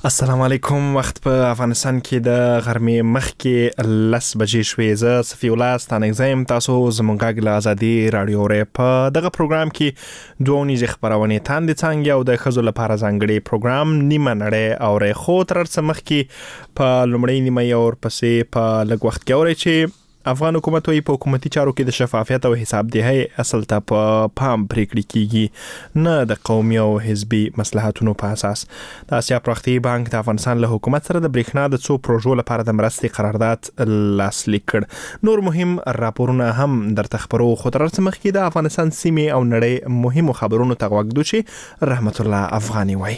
السلام علیکم. وخت په افغانستان کې د غرمې مخکې 10 بجې شوې. زه صفی الله ستانګزم. تاسو زمونږ له ازادي رادیو ری په دغه پروګرام کې دوه نيزه خبرونه تاندې څنګه او د خزو لپاره ځانګړي پروګرام نیمه نړۍ او ری خو تر څه مخکې په لومړی نیمه یو ورپسې په لږ وخت کې اوري چې افغان حکومت وايي په حکومتي چارو کې د شفافیت او حساب دهي اصل ته په پام پریکړې کیږي، نه د قومي او حزبي مصلحتونو په اساس. د اسیا پرختي بانک د افغانستان له حکومت سره د برېښنا د څو پروژو لپاره د مرستې قرارداد لاسلیک کړ. نور مهم راپورونه هم درته خبرو، خو تر څه مخکې د افغانستان سیمې او نړۍ مهمو خبرونو ته غوږ دوشي. رحمت الله افغاني وای.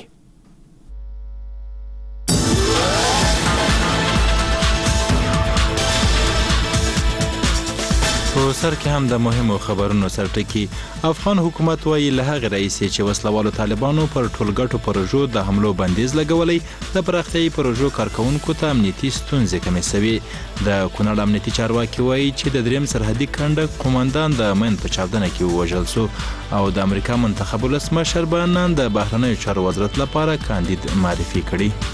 په سر کې هم د مهمو خبرونو سرټکی. افغان حکومت وايي له هغه رئیس چې وسلوالو طالبانو پر ټولګټو پروژو د حملو بندیز لګولې د پراختیايي پروژو کارکونکو ته امنیتي ستونزې کمې شوې. د کونړ امنیتي چارواکي وايي چې د دریم سرحدي کنډک قومندان د مین په چاودنه کې ووژل شو او د امریکا منتخب ولسمشر به نن د بهرنیو چارو وزارت لپاره کاندید معرفي کړي.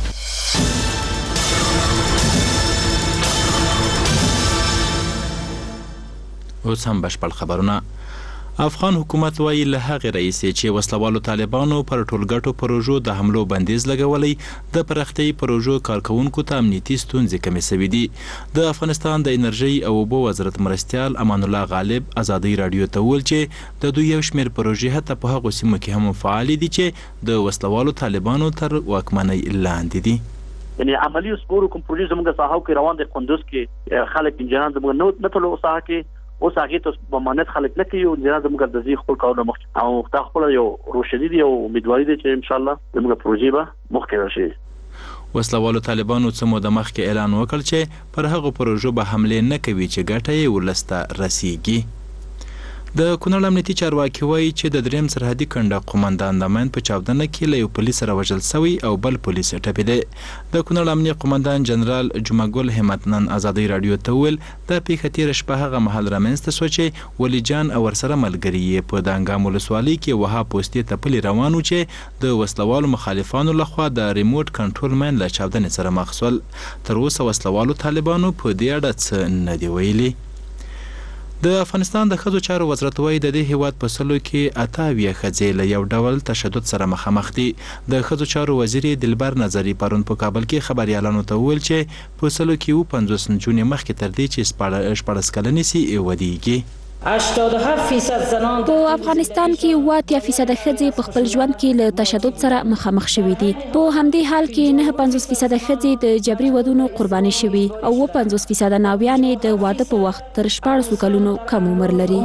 اوس هم بشپړ خبرونه. افغان حکومت وايي له هغه رئیس چې وسلوالو طالبانو پر ټولګټو پروژو د حملو بندیز لګولې د پراختیايي پروژو کارکونکو ته امنیتي ستونزې کمې شوې دي. د افغانستان د انرژي او اوبو وزارت مرستیال امان الله غالب ازادي رادیو ته ویل چې د دوی یو شمېر پروژې حتی په هغو سیمو کې هم فعال دي چې د وسلوالو طالبانو تر واکمنۍ لاندې دي. یعنی عملی سپورو کوم پروژې زموږ ساحو کې روان دي. قندوز کې خلک انجنان زموږ نه ټول ساحه کې اوس هغه ته ضمانت خلک نه کوي او انجنان زموږ د ځي خپل کارونه مخ او خپل یو روشدي دي او امیدواري دي چې ان شاء الله زموږ پروژې به مخکې راشي. وسلوالو طالبانو څه موده مخکې اعلان وکړ چې پر هغو پروژو به حمله نه کوي چې ګټه یې ولسته رسیږي. د کونړ امنیتي چارواکي وايي چې د دریم سرحدي کنډک قومندان د مین په چاودنه کې له یو پولیس سره وژل شوی او بل پولیس ټپي دی. د کونړ امنیتي قومندان جنرال جمعګل همت نن ازادي رادیو ته ویل د پیښه تیر شپه هغه مهال رامنځته شو چې ولی جان او ورسره ملګري یې په دانګام ولسوالۍ کې وها پوستې ته پلي روانو چې د وسلوالو مخالفانو لخوا د ریموټ کنټرول مین له چاودنې سره مخ شول. تر اوسه وسلوالو طالبانو په دې اړه څه نه دی ویلي. د افغانستان د ښځو چارو وزارت وايي د دې هیواد په سلو کې 88 ښځې له یو ډول تشدد سره مخامخ دي. د ښځو چارو وزیر دلبر نظری پرون په کابل کې خبريالانو ته ویل چې په سلو کې 50 نجونې مخکې تر دې چې 14 کلنې سي ودیږي. 87% زنان په افغانستان کې 80% ښځې په خپل ژوند کې له تشدد سره مخامخ شوي دي. په همدې حال کې 59% ښځې د جبري ودونو قرباني شوي او 50% ناویانې د واده په وخت تر 14 کلونو کم عمر لري.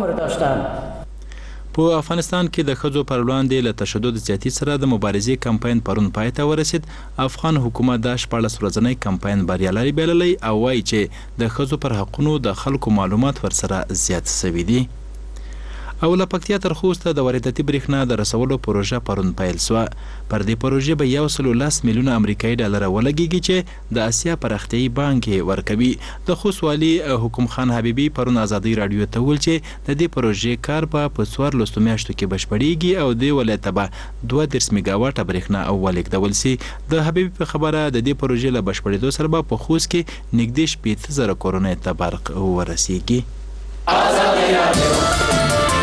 په افغانستان کې د ښځو پر وړاندې له تشدد زیاتی سره د مبارزې کمپاین پرون پای ته ورسید. افغان حکومت د 14 ورځنی کمپاین بریالی بللی او وایي چې د ښځو پر حقونو د خلکو معلومات ورسره زیات شوي دي. او له پکتیا تر خوسته د وارداتي برېښنا د رسولو پروژه پرون پیل شوه. پر دې پروژې به 110 میلیونه امریکایي ډالر ولګیږي چې د اسیا پراختیايي بانک ورکوي. د خوست والي حکم خان حبیبي پرون ازادي رادیو ته ویل چې د دې پروژې کار به په 14 میاشتو کې بشپړیږي او د ولایت به 32 میگاواټه برېښنا ولګول شي. د حبیبي په خبره د دې پروژې له بشپړېدو سره به په خوست کې نږدې 70,000 کورونو ته برق ورسیږي. ازادي رادیو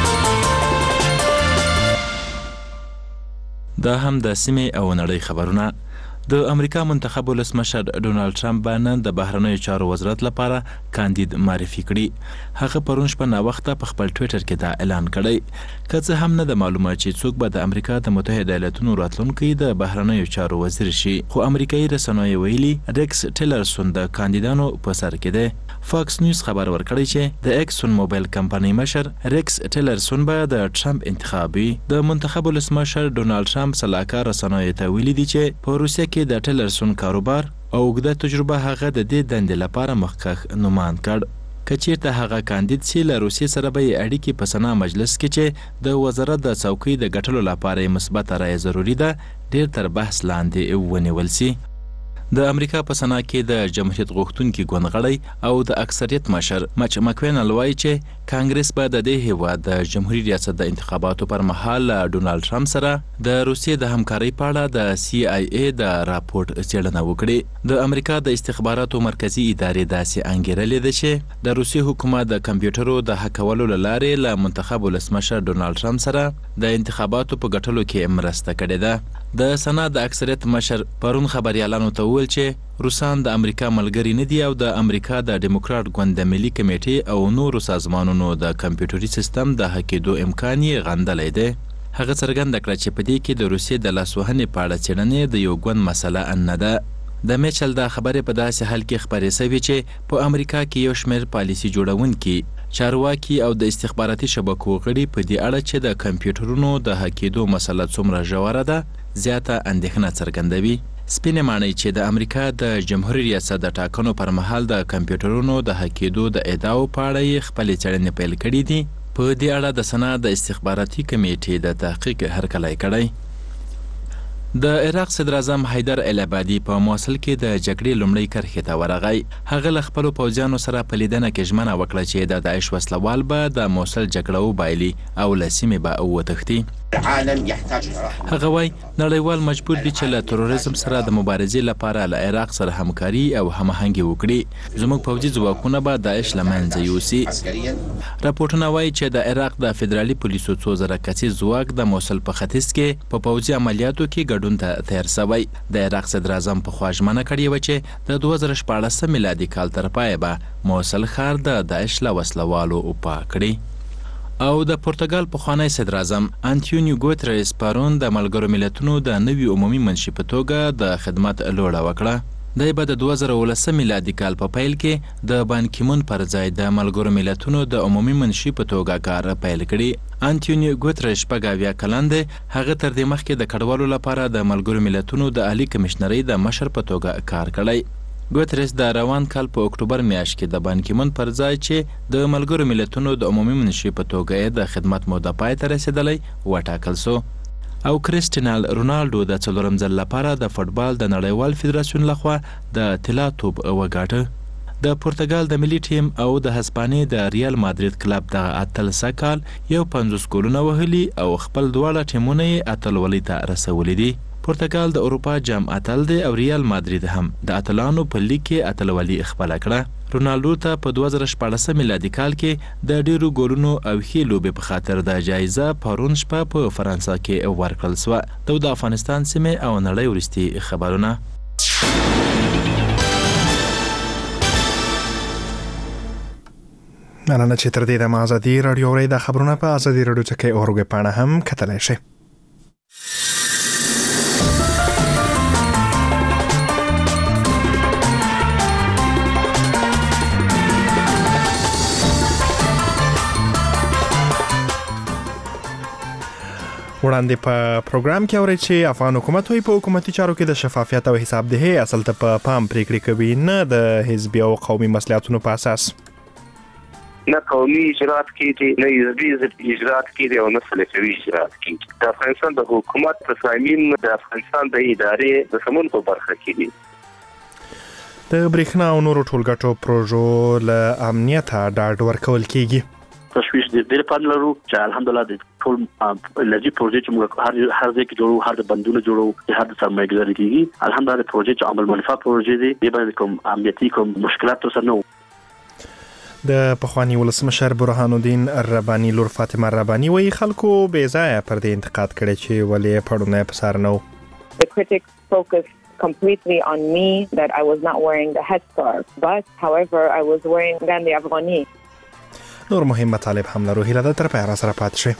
دا هم د سیمې او نړۍ خبرونه. د امریکا منتخب ولسمشر ډونالد ټرمپ به نن د بهرنیو چارو وزارت لپاره کاندید معرفي کړي. هغه پرون شپه ناوخته په خپل ټویټر کې دا اعلان کړی. که څه هم نه د معلومه چې څوک به د امریکا د متحده ایالاتونو راتلونکی د بهرنیو چارو وزیر شي، خو امریکایي رسنیو ویلي ریکس ټیلرسون د کاندیدانو په سر کې دی. فاکس نیوز خبر ورکړی چې د ایکسون موبایل کمپنۍ مشر ریکس ټیلرسون به د ټرمپ انتخابي. د منتخب ولسمشر ډونالد ټرمپ سلاکار رسنیو ته ویلي دي چې په روسیه کې د ټیلرسون کاروبار او اوږده تجربه هغه د دې دندې لپاره مخکښ نومان کړ. که چیرته هغه کاندید سي له روسیې سره به یې اړیکې په سنا مجلس کې چې د وزارت د څوکۍ د ګټلو لپاره مثبت رایه ضروري ده ډېر تر بحث لاندې ونیول سي. د امریکا په سنا کې د جمهوریت غوښتونکي ګوندغړی او د اکثریت مشر مچ مکوینل وایي چې کانګرس به د دې هیواد د جمهوریت ریاست د انتخاباتو پر مهال ډونالد ټرمپ سره د روسیې د همکارۍ په اړه د CIA د راپورټ څېړنه وکړي. د امریکا د استخباراتو مرکزی ادارې داسې انګیرلې ده چې د روسیې حکومت د کمپیوټرو د هکولو لارې له منتخب ولسمشر ډونالد ټرمپ سره د انتخاباتو په ګټلو کې مرسته کړې ده. د سنا د اکثریت مشر پرون خبريالانو ته وویل چې روسان د امریکا ملګری نه دي او د امریکا د ډیموکرات ګوند د ملي کمیټې او نورو سازمانونو د کمپیوټري سیستم د هکېدو امکان یې غندلی دی. هغه څرګنده کړه چې په دې کې د روسیې د لاسوهنې په اړه څېړنې د یو ګوند مسله نه ده. د میچل د خبرې په داسې حال کې خبرې شوې چې په امریکا کې یو شمېر پالیسي جوړونکي چارواکي او د استخباراتي شبکو غړي په دې اړه چې د کمپیوټرونو د هکېدو مسله څومره ژوره ده زیاته اندېښنه څرګندوي. سپینې ماڼۍ چې د امریکا د جمهوریت ریاست د ټاکنو پر مهال د کمپیوټرونو د هکېدو د ادعاو په اړه یې خپلې څېړنې پیل کړي دي. په دې اړه د سنا د استخباراتي کمیټې د تحقیق هرکلی کړی. د عراق صدر اعظم حیدر العبادي په موصل کې د جګړې لومړۍ کرښې ته ورغی. هغه له خپلو پوځیانو سره په لیدنه کې ژمنه وکړه چې د داعش وسلوال به د موصل جګړه وبایلي او له سیمې به وتښتي. هغه وایي نړیوال مجبور دي چې له تروریزم سره د مبارزې لپاره له عراق سره همکاري او هماهنګي وکړي. زموږ پوځي ځواکونه به داعش له منځه یوسي. راپورټونه وایي چې د عراق د فدرالي پولیسو 2000 کسیز ځواک د موصل په ختیځ کې په پوځي عملیاتو کې ګډون ته تیار شوی. د عراق صدر اعظم په خوا ژمنه کړې وه چې د 2014 میلادي کال تر پایه به موصل ښار د داعش له وسلوالو پاک کړي. او د پرتګال پخوانی صدر اعظم انټونیو ګوتریس پرون د ملګرو ملتونو د نوي عمومي منشي په توګه د خدمت لوړه وکړه. دی به د 2019 میلادي کال په پیل کې د بان کیمون پر ځای د ملګرو ملتونو د عمومي منشي په توګه کار پیل کړي. انټونیو ګوتریس 40 کلن دی. هغه تر دې مخکې د کډوالو لپاره د ملګرو ملتونو د عالی کمشنرۍ د مشر په توګه کار کړی. ګوتریس د روان کال په اکتوبر میاشت کې د بان کیمون پر ځای چې د ملګرو ملتونو د عمومي منشي په توګه د خدمت موده پای ته رسیدلی وټاکل سو. او کریسټینال رونالډو د څلورم ځل لپاره د فوټبال د نړیوال فدراسیون لخوا د طلا توپ وګاټه. د پرتګال د ملي ټیم او د هسپانیې د ریال مادرید کلب د اتلسه کال یو 50 ګولونه وهلي او خپل دواړه ټیمونه یې اتلولۍ ته رسولي دي. پرتګال د اروپا جام اتل دی او ریال مادرید هم د اتلانو په لیګ کې اتلولي خپله کړه. رونالډو ته په 2014 میلادي کال کې د ډیرو ګولونو او ښې لوبې په خاطر د جایزه پرون شپه په فرانسه کې ورکړل سوه. د افغانستان سیمې او نړۍ وروستي خبرونه. مننه چې تر دې د ازادي راډیو اورئ. د خبرونه په ازادي راډیو کې اورګې پاڼه هم کتلی شئ. وړاندې په پروګرام کې اورئ چې افغان حکومت وایي په حکومتي چارو کې د شفافیت او حساب دهي اصل ته په پام پریکړې کوي، نه د حزبي او قومي مصلحتونو په اساس. نه قومي اجرات کېږي، نه حزبي اجرات کېږي او نه سلفوي اجرات کېږي. د افغانستان د حکومت تصامیم د افغانستان د ادارې د سمون په برخه کې دي. د برېښنا او نورو ټولګټو پروژو له امنیته ډاډ ورکول کېږي. تشویش د لپاره لرو چې الحمدلله د ټول انرژي پروژې چې موږ هر ځای کې جوړو، هر د بندونو جوړو، هر د سرمایه‌ګذاري کېږي. الحمدلله پروژې چې عمل منفعه پروژې دي، د باندې کوم امنیتي کوم مشکلات سره نه. د پخوانی ولسمشر برهان الدین رباني لور فاطمه رباني وایي خلکو بې ځایه پر دې انتقاد کړی چې ولې پړونه په سر نه و. The critics focused completely on me that I was not wearing the headscarf, but however I was wearing Gandhi Afghani. نور مهم مطالب هم لرو. هیله ده تر پایه سره پاتې شئ.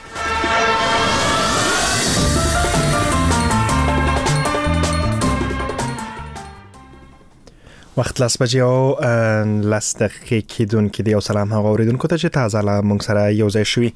وخت 10 بجې او 10 دقیقې کېدونکې دی. او سلام هغه اوریدونکو ته چې تازه له موږ سره یو ځای شوي.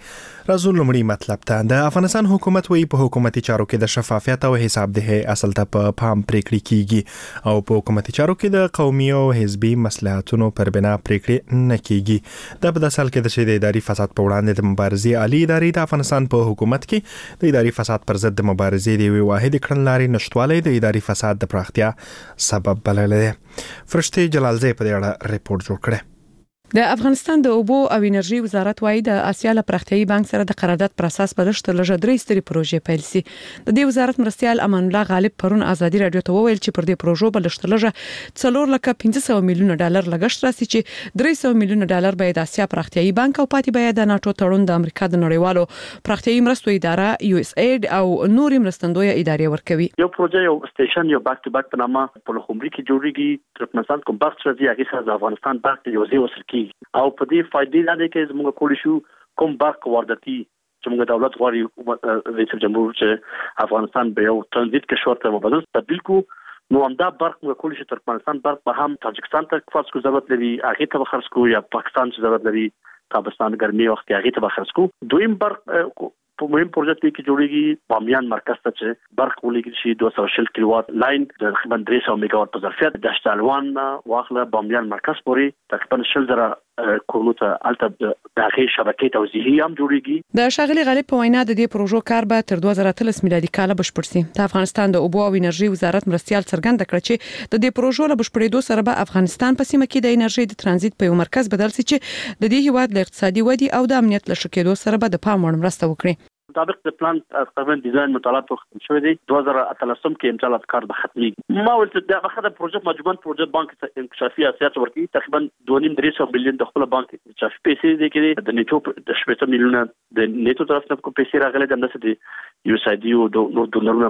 راځو لومړی مطلب ته. د افغانستان حکومت وایي په حکومتي چارو کې د شفافیت او حسابدهي اصل ته په پام پریکړې کیږي او په حکومتي چارو کې د قومي او حزبي مصلحتونو پر بنا پریکړې نه کیږي. د په داسل کې د اداري فساد په وړاندې د مبارزې عالی ادارې د افغانستان په حکومت کې د اداري فساد پر ضد د مبارزې د یوې واحد کړنلارې نشټوالی د اداري فساد د پراختیا سبب بللی دی. فرشتي جلالزی په دې اړه ریپورت جوړ کړی. د افغانستان د اوبو او انرژي وزارت وايي د آسیا له پراختیایي بانک سره د قرارداد پروسس په لښت لږه درې ستري پروژې پیل سي. د دې وزارت مرستيال امان الله غالب پرون ازادي رادیو ته وویل چې پر دې پروژو په لښت لږه 4,500 میلیونه ډالر لګښت راسي چې 300 میلیونه ډالر به د آسیا پراختیایي بانک او پاتې به د ناتو تړون د امریکا د نړیوالو پراختیایي مرستو اداره USAID او نورې مرستندوی ادارې ورکوي. یو پروژه یو سټیشن یو باک ټو باک په نامه په لومړي کې جوړیږي. ترکمنستان کوم بخش راځي هغه سره د افغانستان باک یو ځای وسل او په دې فائدې لري کې زموږ کولی شو کوم برق وارداتي چې موږ دولت غواړي رئیس جمهور چې افغانستان به یو ترانزیت کې شورت مبادله تبدیل کو نو همدا برق موږ کولی شو ترکمنستان برق په هم تاجکستان ته فرض کو ضرورت لري هغه ته خرڅ کو یا پاکستان ته ضرورت لري تابستان ګرمي وخت هغه ته خرڅ کو. دویم برق په مهم پروژه کې جوړیږي بامیان مرکز ته چې برق ولګي شي 240 کیلووات لاین د تقریبا 300 میگاوات په ظرفیت د شتالوان واخله بامیان مرکز پورې تقریبا 100,000 کورونو ته الته د هغه شبکې توزیعي هم جوړیږي. د شاغلي غالب په وینا د دې پروژو کار به تر 2013 میلادي کال بشپړ شي. د افغانستان د اوبو او انرژي وزارت مرستيال څرګنده کړ چې د دې پروژو له بشپړېدو سره به افغانستان په سیمه کې د انرژي د ترانزیت په یو مرکز بدل شي چې د دې هیواد له اقتصادي ودی او د امنیت له شکېدو سره به د پام وړ مرسته وکړي. مطابق د پلان تقریبا ډیزاین مطالعات ختم شوی دی 2013 کې ان شاء الله کار به ختمي. ما ولته د هغه پروژه مجموعه پروژه بانک انکشافي اساسات ورکړي تقریبا 2.3 میلیون د خپل بانک انکشافي پیسې دي کې د نیټو د 7 میلیونه د نیټو طرف نه کو پیسې راغلي د نسد USAID او د نور دونرونو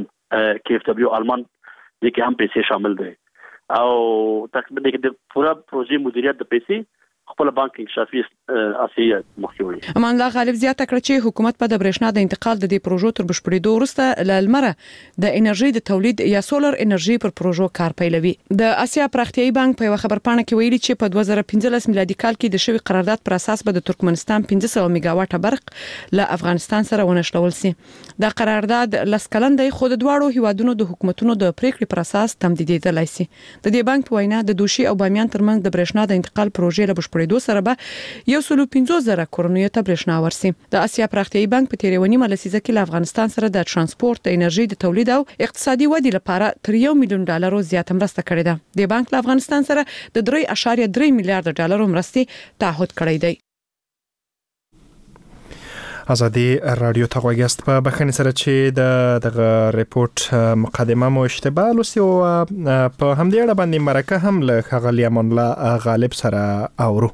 KfW آلمان دي کې هم پیسې شامل دي او تقریبا د پورا پروژې مدیریت د پیسې خپل بانک انکشافي اساسي مخکوي. امان الله غالب زیاته کړ چې حکومت په د برېښنا د انتقال د دې پروژو تر بشپړېدو وروسته ل لمره د انرژي د تولید یا سولر انرژي پر پروژو کار پیلوي. د آسیا پراختیایي بانک په خبر پاڼه کې ویلي چې په 2015 میلادي کال کې د شوی قرارداد پر اساس به د ترکمنستان 500 میگاواټه برق له افغانستان سره ونښلول سي. د قرارداد لسکلن د خود دواړو هیوادونو د حکومتونو د پریکړې پر اساس تمدیدېدلای سي. د دې بانک په وینا د دوشي او بامیان ترمنځ د برېښنا د انتقال پروژې له بشپړېدو سره به 150,000 کورنیو ته برېښنا ورسي. د آسیا پراختیایي بانک په تیرونی ملسیزه کې له افغانستان سره د ترانسپورت، د انرژي د تولید او اقتصادي ودې لپاره تر 1 میلیون ډالر زیات مرسته کړې ده. د بانک له افغانستان سره د 3.3 میلیارډ ډالر مرستې تعهد کړی دی. ازادي رادیو ته غوښتل په بخښنې سره چې دغه ریپورت مقدمه مو اشتباه لوستي او په همدې اړه باندې مرکه هم له خغلی امان الله غالب سره اورو.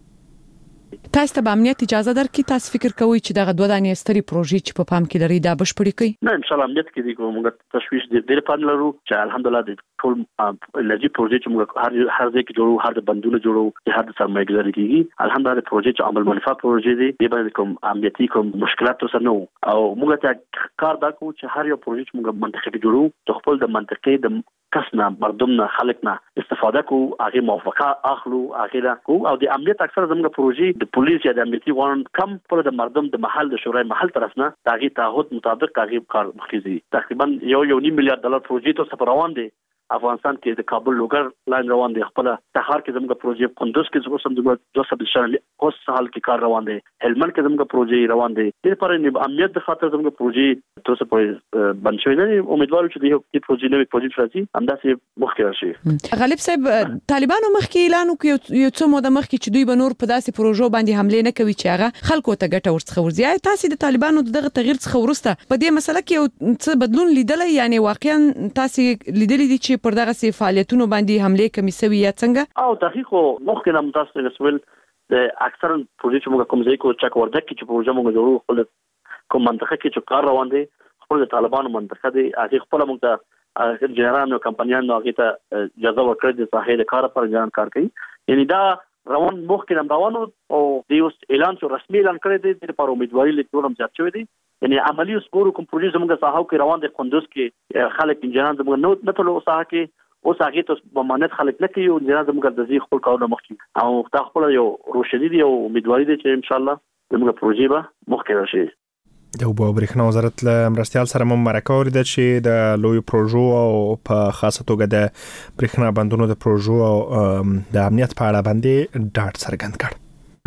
تاسو ته امنیت اجازه درکې تاسو فکر کوئ چې دغه دوه دانې ستري پروژې چې په پام کې لري دا بشپړې کړي؟ نه ان شاء الله امنیت کې دی کومه تشویش دي ډېر پام لرو چې الحمدلله د ټول انرژي پروژې چې موږ هر ځای کې جوړو هر د بندونو جوړو هر د سرمایه‌ګذاري کیږي الحمدلله پروژې چې عمل منفعه پروژې دي د باندې کوم امنیتي کوم مشکلات سره نو او موږ ته کار دا کوو چې هر یو پروژې چې موږ منطقي جوړو د خپل د منطقې د کسنا مردمنا خلکنا استفاده کو هغه موافقه اخلو هغه کو او د امنیت اکثر زموږ پروژې د پولیس یا د امنیتي وان کم پر د مردم د محل د شورای محل طرفنا دغه تعهد مطابق هغه کار مخکې تقریبا 1.5 میلیارډ ډالر پروژې ته سفر روان دي. افغانستان کې د کابل لوګر لاین روان دي خپل سهار کې زموږ پروژې قندوز کې زموږ 200 اوس حال کې کار روان دي هلمند کې زموږ پروژې روان دي د پر امنیت د خاطر زموږ پروژې تر څه پورې بند شوی نه امیدوار چې دې پروژې نوې پروژې راځي همداسې مخکې راشي. غالب صاحب طالبانو مخکې اعلان وکړ یو څه موده مخکې چې دوی به نور په داسې پروژو باندې حمله نه کوي چې هغه خلکو ته ګټه ورڅخه ورځي. تاسو د طالبانو دغه تغییر څخه ورسته په دې مسله کې یو څه بدلون لیدل یعنی واقعا تاسو لیدلې دي چې پر دغه فعالیتونو باندې حمله کوي سوي یا څنګه؟ او تحقیق مخکې هم تاسو رسول د اکثر پروژې چې موږ کوم ځای کو چک ورده کې چې پروژه موږ جوړو خپل کوم منطقه کې چې کار روان دي خپل طالبانو منطقه دي هغه خپل موږ ته جنرالانو کمپنیانو هغه ته اجازه ورکړي د صحیح کار پر ځان کار کوي یعنی دا روان مخکې هم روانو او د اعلان شو رسمي اعلان کړی دی د پر امیدواري لیکل هم ځات شوی دی یعنی عملی سکور کوم پروژې زموږ ساحو کې روان دي قندوز کې خلک انجنان زموږ نه ټول ساحه کې اوس هغه ته ضمانت خلک نه کوي او جنازه موږ د ځي خپل کارونه مخکې او تا خپل یو روشنی دی او امیدواري دی چې ان شاء الله زموږ پروژې به مخکې راشي. د اوبو او برېښنا وزارت له مرستیال سره مرکه وریده چې د لوی پروژو او په خاصه توګه د برېښنا بندونو د پروژو او د امنیت په اړه باندې ډاډ څرګند کړ.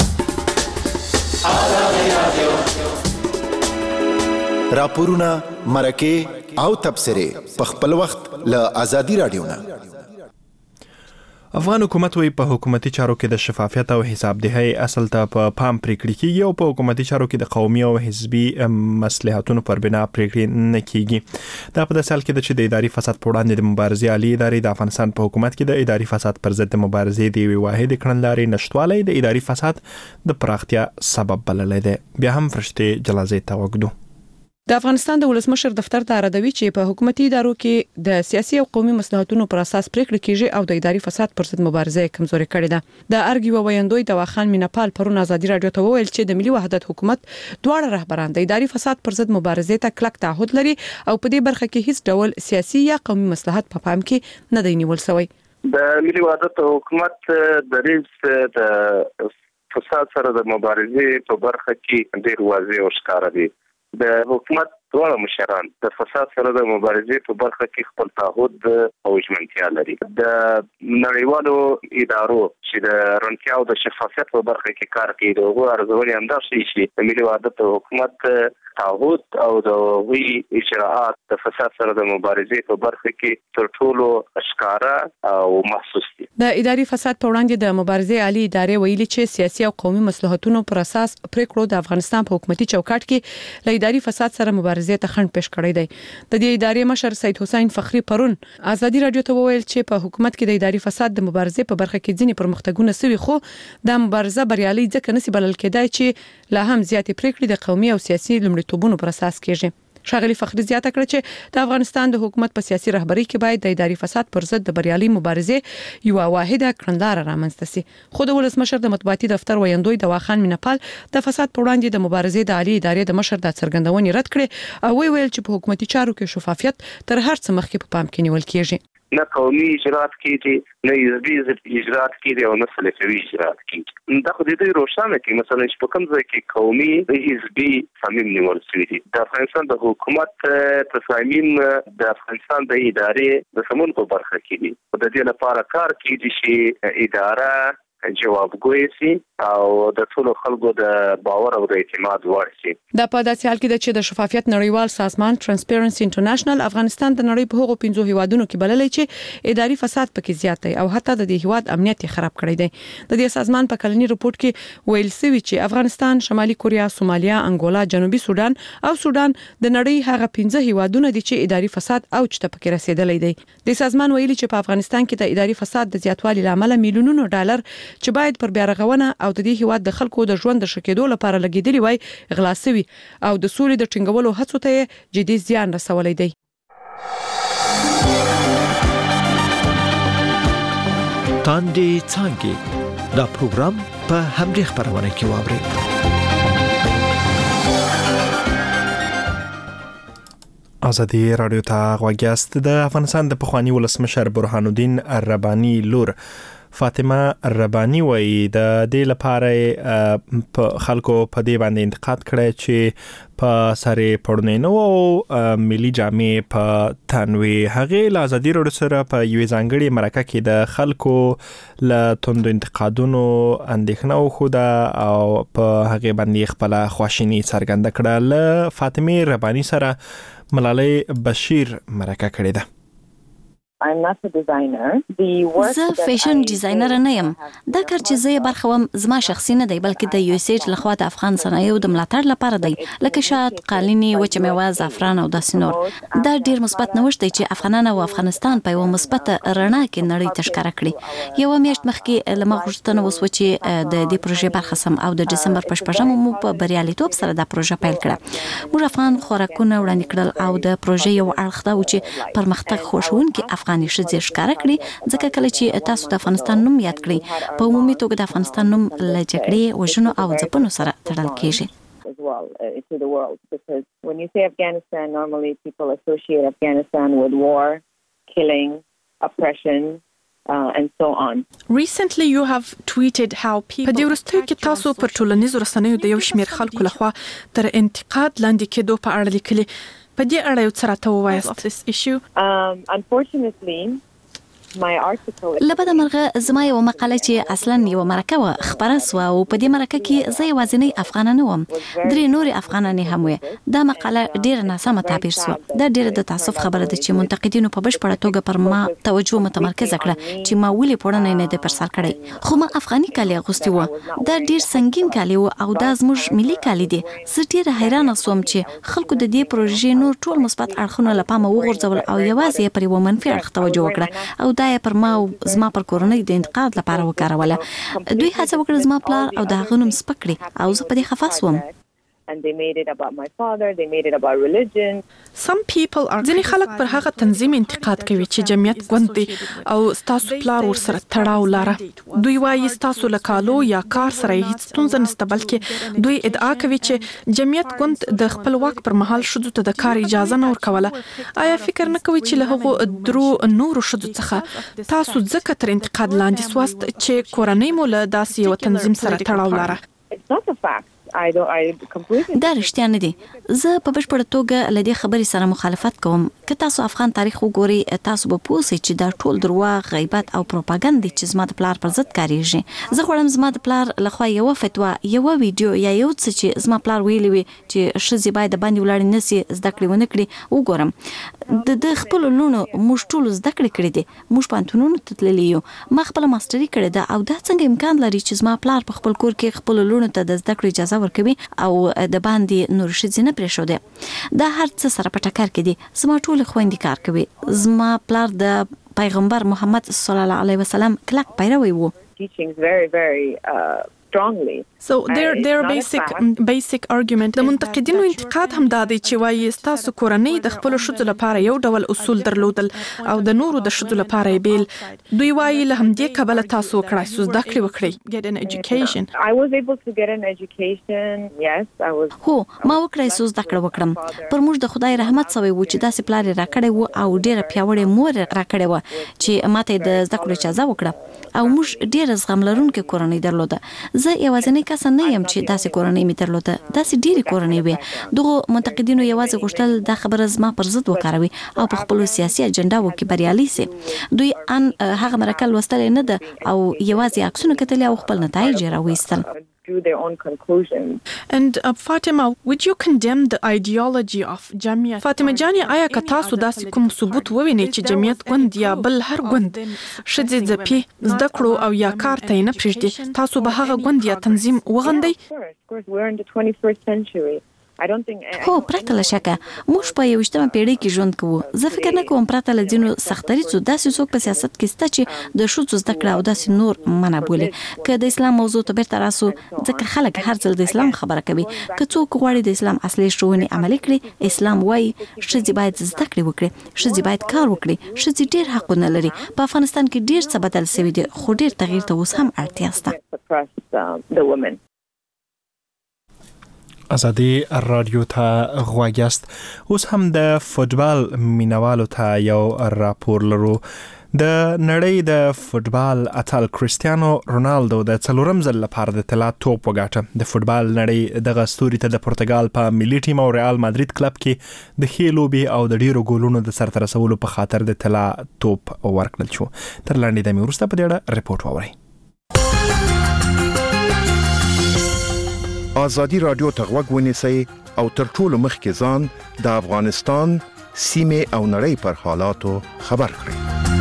راپورونه مرکه او تبصره په خپل وخت له ازادي رادیو نه. افغان حکومت وی په حکومتي چارو کې د شفافیت او حسابدهۍ اصل ته په پام پریکړې کیږي او په حکومتي چارو کې د قومي او حزبي مصلحتونو پر بنا پریکړې نه کیږي. دا په داسې حال کې چې د اداري فساد په وړاندې د مبارزې عالی ادارې د افغانستان په حکومت کې د اداري فساد پر ضد مبارزې د واحد کړنلارې نشټوالی د اداري فساد د پراختیا سبب بللی دی. بیا هم فرشتي جلازې ته وګدو. د افغانستان د ولسمشر دفتر ته راډوي چې په حکومتي ادارو کې د سیاسي او قومي مصلحتونو پر اساس پریکړې کیږي او د اداري فساد پر ضد مبارزه کمزوري کړې ده. د ارګي ویاندوی دواخان مینپال پرون ازادي رادیو ته وویل چې د ملي وحدت حکومت دواړه رهبران د اداري فساد پر ضد مبارزې ته کلک تعهد لري او په دې برخه کې هیڅ ډول سیاسي یا قومي مصلحت په پام کې نه دی نیول شوی. د ملي وحدت حکومت د ریس د فساد سره د مبارزې په برخه کې ډیر واضح او ښکاره دي. د حکومت ټول مشران د فساد سره د مبارزې په برخه کې خپل تعهد او ژمنتیا لري. د نړیوالو ادارو چې د رڼتیا او د شفافیت په برخه کې کار کوي د هغو ارزونې همداسې شي د ملي وحدت حکومت تعهد او د وی اجراءات د فساد سره د مبارزې په برخه کې تر ټولو ښکاره او محسوس دي. د اداري فساد په وړاندې د مبارزې عالی ادارې ویلي چې سیاسي او قومي مصلحتونو پر اساس پریکړو د افغانستان په حکومتي چوکاټ کې له اداري فساد سره مبارزې ته خنډ پېښ کړی دی. د دې ادارې مشر سید حسین فخری پرون ازادي رادیو ته وویل چې په حکومت کې د اداري فساد د مبارزې په برخه کې ځینې پرمختګونه سوي خو د مبارزه بریالي ځکه نسی بلل کېدای چې لا هم زیاتې پریکړې د قومي او سیاسي لومړیتوبونو پر اساس کېږي. ښاغلي فخری زیاته کړه چې د افغانستان د حکومت په سیاسي رهبری کې باید د اداري فساد پر ضد د بریالي مبارزې یو واحده کړنلاره رامنځته شي. خو د ولسمشر د مطبوعاتي دفتر ویاندوی دواخان مینپال د فساد پر وړاندې د مبارزې د عالی ادارې د مشر د څرګندونې رد کړې او ویل چې په حکومتي چارو کې شفافیت تر هر څه مخکې په پام کې نیول کیږي. نه قومي اجراءات کیږي نه حزبي اجراءات کیږي او نه سلیقوي اجراءات کیږي. دا خو د دې روښانه کې مثلا چې په کوم ځای کې قومي حزبي صمیم نیول شوی دي. د افغانستان د حکومت تصامیم د افغانستان د ادارې د سمون په برخه کې دي. د دې لپاره کار کیږي چې اداره جوابګوی شي او د ټولو خلکو د باور او د اعتماد وړ شي. د په داسې حال کې چې د شفافیت نړیوال سازمان ترانسپیرنسي انټرنیشنل افغانستان د نړۍ په هغو 5 هیوادونو کې بللی چې اداري فساد پکې زیات دی او حتی د دې هیواد امنیت خراب کړی دی. د دې سازمان په کلنی رپورت کې ویل شوی چې افغانستان، شمالي کوریا، سومالیا، انګولا، جنوبي سودان او سودان د نړۍ هغه 5 هیوادونه دي چې اداري فساد اوج ته پکې رسیدلی دی. د سازمان ویلي چې په افغانستان کې د اداري فساد د زیاتوالي لامل میلیونونو ډالر چې باید پر بیا رغونه او د دې هیواد د خلکو د ژوند د شکېدو لپاره لګیدلی وای غلا شوی او د سولې د ټینګولو هڅو ته جدي زیان رسولی دی. تاندې څانګې دا پروګرام په همدې خبرونه کې واورئ. ازادي رادیو ته غوږ یاست. د افغانستان د پخوانی ولسمشر برهان الدین رباني لور فاطمه رباني وایي د دې لپاره په خلکو په دې باندې انتقاد کړی چې په سره پړنې نو او ملي جامع په تنوي هغه له ازادي رادیو سره په یوې ځانګړي مرکه کې د خلکو له توند انتقادونو اندېښنه وخوده او په هغه باندې خپل خواشینی څرګنده کړه. له فاطمه رباني سره ملالۍ بشیر مرکه کړې ده. I'm not a designer. زه فیشن ډیزاینر نه یم. دا کار چې زه برخه وم زما شخصي نه دی بلکې د یو سیج لخوا د افغان صنایعو د ملاتړ لپاره دی لکه شات، قالینې، وچه میوه، زعفران او داسې نور. دا ډیر مثبت نوښت دی چې افغانان او افغانستان په یو مثبت رڼا کې نړۍ ته ښکاره کړي. یو میاشت مخکې لمغه غوښتنه وسوه چې د دې پروژې برخه سم او د ډسمبر په 14 مو په بریالیتوب سره دا پروژه پیل کړه. موږ افغان خوراکونه وړاندې کړل او د پروژې یو اړخ دا و چې پرمختګ خوښونکي افغاني ښځې ښکاره کړي ځکه کله چې تاسو د افغانستان نوم یاد کړئ په عمومي توګه د افغانستان نوم له جګړې، وژنو او ځپنو سره تړل کیږي. To the world, because when you say Afghanistan, normally people associate Afghanistan with war, killing, oppression, and so on. Recently you have tweeted how people په دې وروستیو کې تاسو پر ټولنیزو رسنیو د یو شمېر خلکو لخوا تر انتقاد لاندې کېدو په اړه لیکلي. په دې اړه یو څه راته ووایاست. Unfortunately my article لبد مرغه زما یو مقاله چې اصلا یو مرکه و خبره سو او په دې مرکه کې زه یوازینی افغان نه وم، درې نوري افغانان هم وي. دا مقاله ډیره ناسمه تعبیر سو. دا ډیره د تاسف خبره ده چې منتقدینو په بشپړه توګه پر ما توجه متمرکز کړه چې ما ولې پړنه نه د پر سر کړی. خو ما افغاني کالي اغوستي و، دا ډیر سنگین کالي و او دا زموږ ملي کالي دي. زه ډیره حیرانه سوم چې خلکو د دې پروژې نور ټول مثبت اړخونه لپاره وغورځول او یوازې پر یو منفي اړخ توجه وکړه او دا پر ما او زما پر کورنۍ د انتقاد لپاره وکاروله. دوی هڅه وکړه زما پلار او د هغه نوم سپکړي او زه په دې خفه سوم. And they made it about my father, they made it about religion. Some people are ځینې خلک پر هغه تنظیم انتقاد کوي چې جمعیت ګوند دی او ستاسو پلار ورسره تړاو لاره. دوی وایي ستاسو له کالو یا کار سره هیڅ ستونزه نشته، بلکې دوی ادعا کوي چې جمعیت ګوند د خپل واک پر مهال ښځو ته د کار اجازه نه ورکوله. آیا فکر نه کوئ چې له هغو درو نورو ښځو څخه تاسو ځکه تر انتقاد لاندې سواست چې کورنۍ مو له داسې یو تنظیم سره تړاو لاره؟ It's not a fact. I completely دا رښتیا نه دي. زه په بشپړه توګه له دې خبرې سره مخالفت کوم. که تاسو افغان تاریخ وګورئ تاسو به پوه شئ چې دا ټول دروغ، غیبت او پروپاګاندا دي چې زما د پلار پر ضد کاریږي. زه غواړم زما د پلار لخوا یو فتوا، یو ویډیو یا یو څه چې زما پلار ویلی وي چې ښځې باید د باندې ولاړې نسی زده کړې ونه کړي وګورم. د خپل لونو موږ ټول زده کړې کړې دي، موږ پانتونونو ته تللی یو، ما خپل ماستري کړې ده او دا څنګه امکان لري چې زما پلار په خپل کور کې خپل لونو ته د زده کړې اجازه ورکوي او د باندې نور ښځې نه پرېښوده. دا هر څه سره په ټکر کې دي. زما ټول خويندې کار کوي. زما پلار د پیغمبر محمد صلی الله علیه وسلم کلک پیروي وو. teachings very very strongly. So their basic argument د منتقدینو انتقاد هم دا دی چې وایي ستاسو کورنۍ د خپل ښځو لپاره یو ډول اصول درلودل او د نورو د ښځو لپاره بیل. دوی وایي له همدې کبله تاسو وکړای سو زده کړې وکړئ. Get an education. I was able to get an education. Yes, I was. هو ما وکړای سو زده کړې وکړم. پر موږ د خدای رحمت سوی و چې داسې پلار راکړی و او ډیره پیاوړې مور راکړې و چې ماته د زده کړې اجازه وکړه او موږ ډیره زغم لرونکې کورنۍ درلوده. زه یوازینی کس نه یم چې داسې کورنۍ می درلوده. داسې ډیره کورنۍ وي. دغه منتقدینو یوازې غوښتل دا خبره زما پر ضد وکاروي او په خپل سیاسي اجنډاو کې بریالي سي. دوی ان هغه مرکه لوستل نه ده او یوازې عکسونه کتل او خپل نتایج راوېستل. drew their own conclusions. And Fatima, would you condemn the ideology of Jamiat? Fatima Jani, آیا که تاسو داسې کوم ثبوت ووینئ چې جمعیت ګوند یا بل هر ګوند ښځې ځپي، زده کړو او یا کار ته نه پرېږدي، تاسو به هغه ګوند یا تنظیم وغندئ؟ Of course, we're in the 21st century. هو پرته له شکه موږ په 21مه پیړۍ کې ژوند کوو. زه فکر نه کوم پرته له ځینو سختریزو داسې څوک په سیاست کې سته چې د ښځو زده کړه او داسې نور منع بولي. که د اسلام موضوع ته بیرته راسو، ځکه خلک هر ځل د اسلام خبره کوي. که څوک غواړي د اسلام اصلي ښوونې عملي کړي، اسلام وایي ښځې باید زده کړې وکړي، ښځې باید کار وکړي، ښځې ډېر حقونه لري. په افغانستان کې ډېر څه بدل شوي دي خو ډېر تغییر ته اوس هم اړتیا شته. ازادي رادیو ته غواګست. اوس هم د فوتبال مینوالو ته یو راپور لرو. د نړۍ د فوتبال اتل کریستیانو رونالدو د څلورم ځل لپاره د طلا توپ وګاټه. د فوتبال نړۍ دغه ستوري ته د پرتګال په ملي ټیم او ریال مادرید کلب کې د ښې لوبې او د ډیرو ګولونو د سرته رسولو په خاطر د طلا توپ ورکړل شو. تر لاندې د وروسته په دې اړه ریپورت واورئ. آزادی رادیو ته غوږ ونیسئ او تر ټولو مخکې ځان د افغانستان سیمې او نړۍ پر حالاتو خبر کړئ.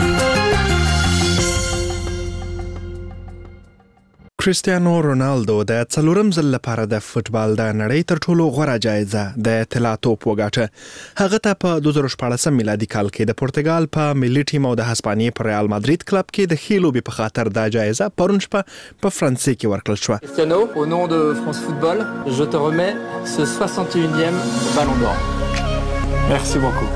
کریستیانو رونالدو د څلورم ځل لپاره د فوتبال د نړۍ تر ټولو غوره جایزه د طلا توپ وګاټه. هغه ته په 2014 میلادي کال کې د پرتګال په ملي ټیم او د هسپانیې په ریال مادرید کلب کې د ښې لوبې په خاطر دا جایزه پرون شپه په فرانسې کې ورکړل شوه. کریستیانو، au nom de France Football, je te remets ce 61e Ballon d'Or. Merci beaucoup.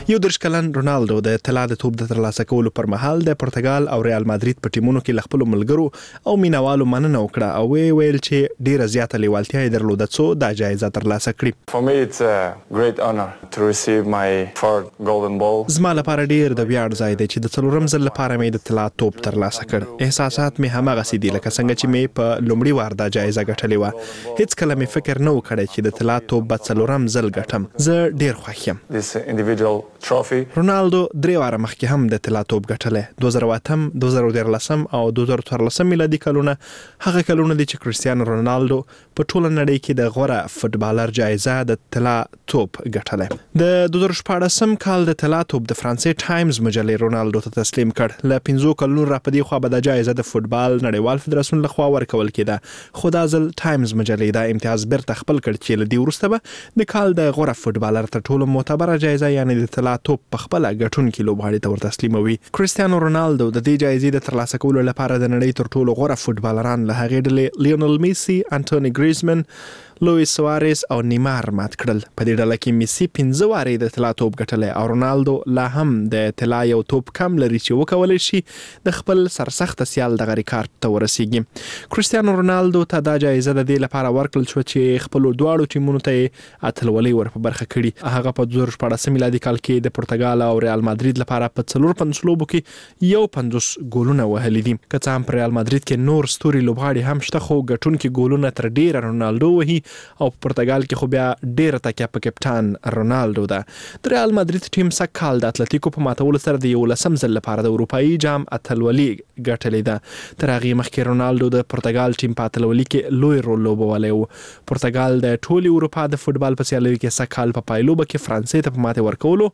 13 کلن رونالدو د طلا د توپ د ترلاسه کولو پر مهال د پرتګال او ریال مادرید په ټیمونو کې خپل ملګرو او مینوالو مننه وکړه او ویل چې ډیره زیاته لیوالتیا یې درلوده څو دا جایزه ترلاسه کړي. For me it's a great honor to receive my fourth golden ball. زما لپاره ډیر د ویاړ ځای دی چې د څلورم ځل لپاره مې د طلا توپ ترلاسه کړ. احساسات مې هماغسې دي لکه څنګه چې مې په لومړي وار دا جایزه ګټلې وه. هیڅ کله مې فکر نه وکړی چې د طلا توپ به څلورم ځل ګټم. زه ډیر خوښ یم. This individual trophy. رونالدو درې واره مخکې هم د طلا توپ ګټلی. 2008 2013 او 2014 میلادي کلونه هغه کلونه دي چې کریستیانو رونالدو په ټوله نړۍ کې د غوره فوټبالر جایزه د طلا توپ ګټلی. د 2014 کال د طلا توپ د فرانسې ټایمز مجلې رونالدو ته تسلیم کړ. له 15 کلونو راپدې خوا به د جایزه د فوټبال نړیوال فدراسیون لخوا ورکول کېده. خو دا ځل ټایمز مجلې دا امتیاز بیرته خپل کړ چې له دې وروسته به د کال د غوره فوټبالر تر ټولو معتبره جایزه یعنی د طلا توپ په خپله ګټونکي لوبغاړي ته ورتسلیموي. کریستیانو رونالدو د دې جایزې د ترلاسه کولو لپاره د نړۍ تر ټولو غوره فوټبالران له هغې ډلې لیونل میسي، انټوني ګریزمن، لوئیس سوارز او نیمار مات کړل. په دې ډله کې میسي 15 وارې د طلا توپ ګټلی او رونالدو لا هم د طلا یو توپ کم لري چې وکولی شي د خپل سرسخته سیال دغه ریکارډ ته ورسیږي. کریستیانو رونالدو ته دا جایزه د دې لپاره ورکړل شوه چې خپلو دواړو ټیمونو ته یې اتلولۍ ور په برخه کړي. هغه په 2014 میلادي کال کې د پرتګال او ریال مادرید لپاره په 54 لوبو کې یو 50 ګولونه وهلي دي. که څه هم په ریال مادرید کې نور ستوري لوبغاړي هم شته خو ګټونکي ګولونه تر ډیره رونالدو وهي او په پرتګال کې خو بیا ډیره تکیه په کپټان رونالدو ده. د ریال مادرید ټیم سکهال د اتلتیکو په ماتولو سره د 11م ځل لپاره د اروپایي جام اتلولي ګټلې ده. تر هغې مخکې رونالدو د پرتګال ټیم په اتلولي کې لوی رول لوبولی و. پرتګال د ټولې اروپا د فوټبال په سیالیو کې سکهال په پایلوبه کې فرانسې ته په ماتې ورکولو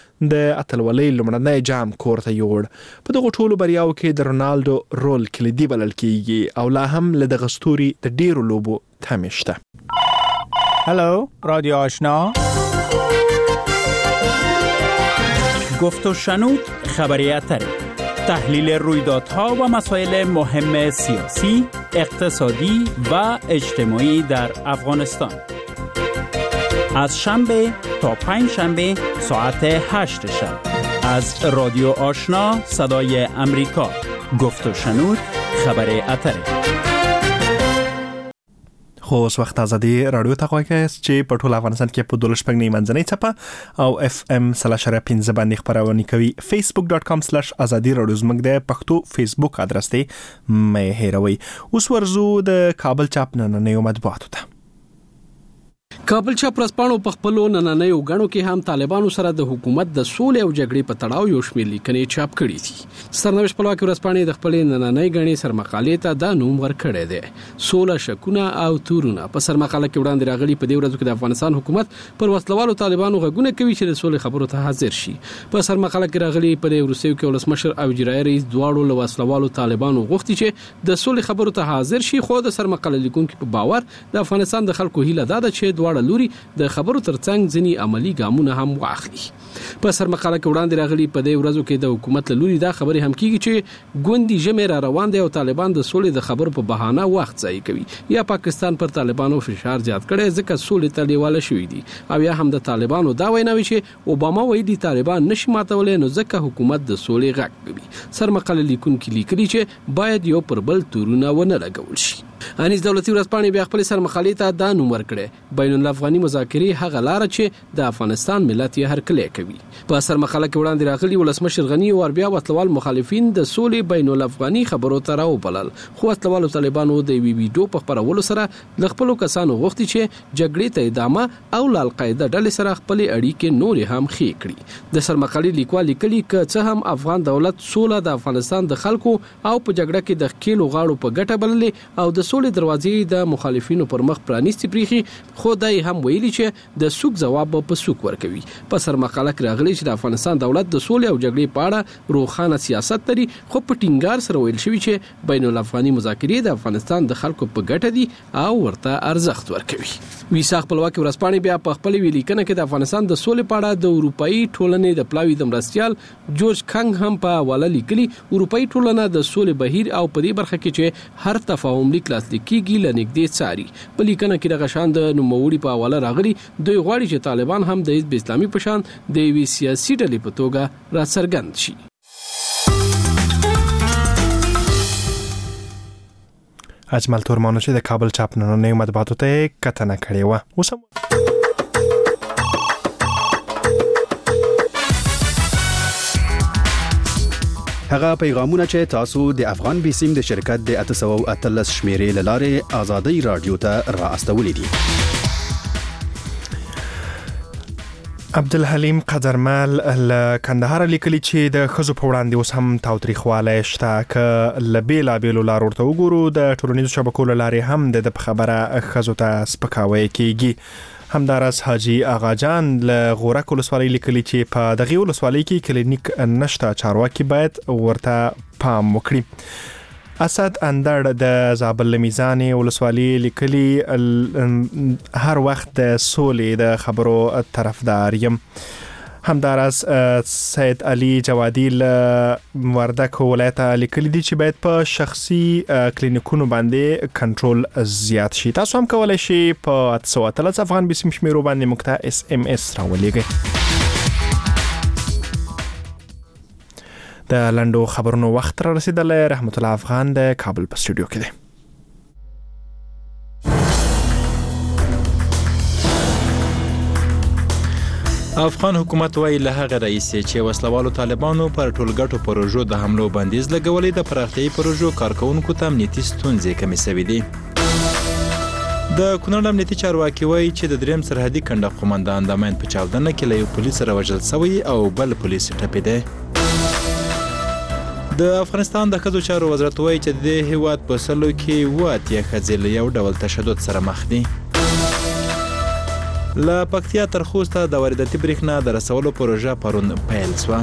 د اتلولۍ لومړنی جام کور ته یوړ. په دغو ټولو بریاو کې د رونالدو رول کلیدي بلل کیږي او لا هم له دغه ستوري د ډیرو لوبو تمې شته. هلو رادیو آشنا، گفت و شنود خبری اتری، تحلیل رویدادها و مسائل مهم سیاسی، اقتصادی و اجتماعی در افغانستان. از شنبه تا پنج شنبه ساعت 8 شب از رادیو آشنا صدای امریکا. گفت و شنود خبر اتری. خو اوس وخت ازادي رادیو ته غواړئ چې په ټول افغانستان کې په 12 منځنۍ چپه او FM 3.15 باندې خبرونه کوي. facebook.com/azadi radio زموږ د پښتو فیسبوک ادرس دی مې هیروي. اوس ورزو د کابل چاپ نننیو مطبوعاتو ته. کابل چاپ ورځپاڼو په خپلو نننیو غاڼو کې هم طالبانو سره د حکومت د سولې او جګړې په تړاو یو شمېر لیکنې چاپ کړي دي. سرنوشت خپلواکي ورځپاڼې د خپلې نننۍ غاڼې سرمقالې ته دا نوم ورکړی دی: سوله، شکونه او تورونه. په سرمقاله کې وړاندې راغلي په دې ورځو کې د افغانستان حکومت پر وسلوالو طالبانو غږونه کوي چې د سولې خبرو ته حاضر شي. په سرمقاله کې راغلي په دې وروستیو کې ولسمشر او اجرایي رئیس دواړو له وسلوالو طالبانو غوښتي چې د سولې خبرو ته حاضر شي. خو د سرمقاله لیکونکو په باور د افغانستان د خلکو هیله ده چې دواړه لوري د خبرو ترڅنګ ځینی عملی ګامونه هم واخلي. په سرمقاله کې وړاندې راغلي په دې ورځو کې د حکومت له لوري دا خبرې هم کیږي چې ګوندی ژمه را روان دي او طالبان د سولې د خبرو په بهانه وخت ضایع کوي. یا پاکستان پر طالبانو فشار زیات کړي ځکه سولې ته لیواله شوې دي، او یا هم د طالبانو دا ویناوي چې اوباما وایي طالبان نشي ماتولای نو ځکه حکومت د سولې غږ کوي. سرمقاله لیکونکي لیکلي چې باید یو پر بل تورونه ونه لګول شي. انیس دولتي ورځپاڼې بیا خپل سرمقالې ته دا نوم ورکړي: بین الافغاني مذاکرې هغه لار چې د افغانستان ملت یې هرکلی کوي. په سرمقاله کې وړاندې راغلي ولسمشر غنی او بیا وسلوال مخالفین د سولې بین الافغاني خبرو ته راوبلل. خو وسلوالو طالبانو د ویډیو په خبرولو سره د خپل کسانو غوښتي چې جګړې ته ادامه او القاعده ډلې سره خپل اړیکې نورې هم ښې کړي. د سرمقالې لیکوال لیکلي ک څه هم افغان دولت سوله د افغانستان د خلکو او په جګړه کې د خېلو غاړو په ګټه بللې او د سولې دروازې د مخالفینو پر مخ پرانیستي پریخي. خو دای هم ویلي چې د سوق جواب په سوق ورکوي. په سرمقاله کې راغلي چې د افغانستان دولت د سولې او جګړې په اړه روښانه سیاست لري، خو په ټینګار سره ویل شوی چې بین الافغاني مذاکرې د افغانستان د خلکو په ګټه دي او ورته ارزښت ورکوي. ویسا خپلواکي ورځپاڼې بیا په خپل ویلیکنه کې د افغانستان د سولې په اړه د اروپאי ټولنې د پلاوی د مرستيال جورج کانګ هم په حواله لیکلي: اروپאי ټولنه د سولې بهیر او په دې برخه کې چې هر تفاهم لیک د کیږي لنګدې څاري. په لیکنه کې دغه شان د نوموړي په حواله راغلي دوی غواړي چې طالبان هم د حزب اسلامي په شان د یوې سیاسي ډلې په توګه راڅرګند شي. اجمل تورمانو چې د کابل چاپنامې مطبوعاتو ته کتنه کړې و. اوس هغه پیغامونه چې تاسو د افغان بیسیم د شرکت د 813 شمیرې لاره آزادۍ رادیو ته را استولې دي. عبدالحلیم قدرمل کندهار لیکلي چې د خزو په وړاندې اوس هم تاوتریخوالی شته که له بیلابیلو لارو ورته وګورو د ټولنیزو شبکو له لارې هم د په خبره خزو ته سپکاوی کیږي. همداراز حاجی آغا جان له غورک ولسوالۍ لیکلي چې په دغه ولسوالۍ کې کلینیک نشته، چارواکي باید ورته پام وکړي. اسد اندړ د زابل میزان ولسوالۍ لیکلي هر وخت د سولې د خبرو طرفدار یم. همداراز سید علي جوادي له وردک ولایت لیکلي دي چې باید په شخصي کلینیکونو باندې کنټرول زیات شي. تاسو هم کولای شئ په 813 افغان بیسیم شمیرو باندې مقطع SMS راولېږئ. د لندو خبرونو وخت را رسیدلی. رحمت الله افغان د کابل په استودیو کې دی. افغان حکومت وایي له هغه رئیس چې وسلوالو طالبانو پر ټولګټو پروژو د حملو بندیز لګولې د پراختیايي پروژو کارکونکو ته امنیتي ستونزې کمې شوې دي. د کونړ امنیتي چارواکي وایي چې د دریم سرحدي کنډک قومندان د ماین په چاودنه کې له یو پولیس سره وژل شوی او بل پولیس ټپي. د افغانستان د ښځو چارو وزارت وایي چې د دې هیواد په سلو کې 7 ښځې له یو ډول تشدد سره مخ دي. له پکتیا تر خوسته د وارداتي برېښنا د رسولو پروژه پرون پیل شوه.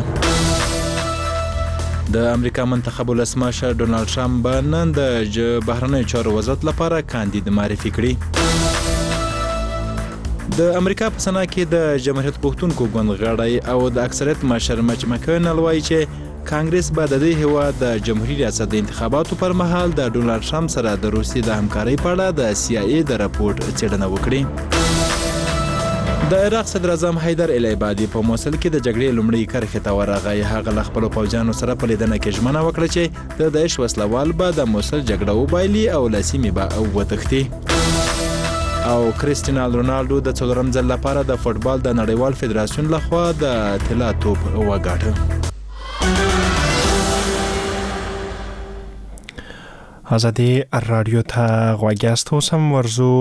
د امریکا منتخب ولسمشر ډونالد ټرمپ به نن د بهرنیو چارو وزارت لپاره کاندید معرفي کړي. د امریکا په سنا کې د جمهوریت پښتونکو ګوند غړی او د اکثریت مشر مچ مکونل وایي چې کانګرس به د دې هیواد د جمهوریت ریاست د انتخاباتو پر مهال د ډونالد ټرمپ سره د روسیې د همکارۍ په اړه د CIA د راپورټ څېړنه وکړي. د عراق صدر اعظم حیدر العبادي په موصل کې د جګړې لومړۍ کرښې ته ورغی. هغه له خپلو پوځیانو سره په لیدنه کې ژمنه وکړه چې د داعش وسلوال به د موصل جګړه وبایلي او له سیمې به وتښتي. او کریستیانو رونالډو د څلورم ځل لپاره د فوټبال د نړیوال فدراسیون لخوا د طلا توپ وګاټه. آزادی رادیو ته غوږ یاست. اوس هم ورزو.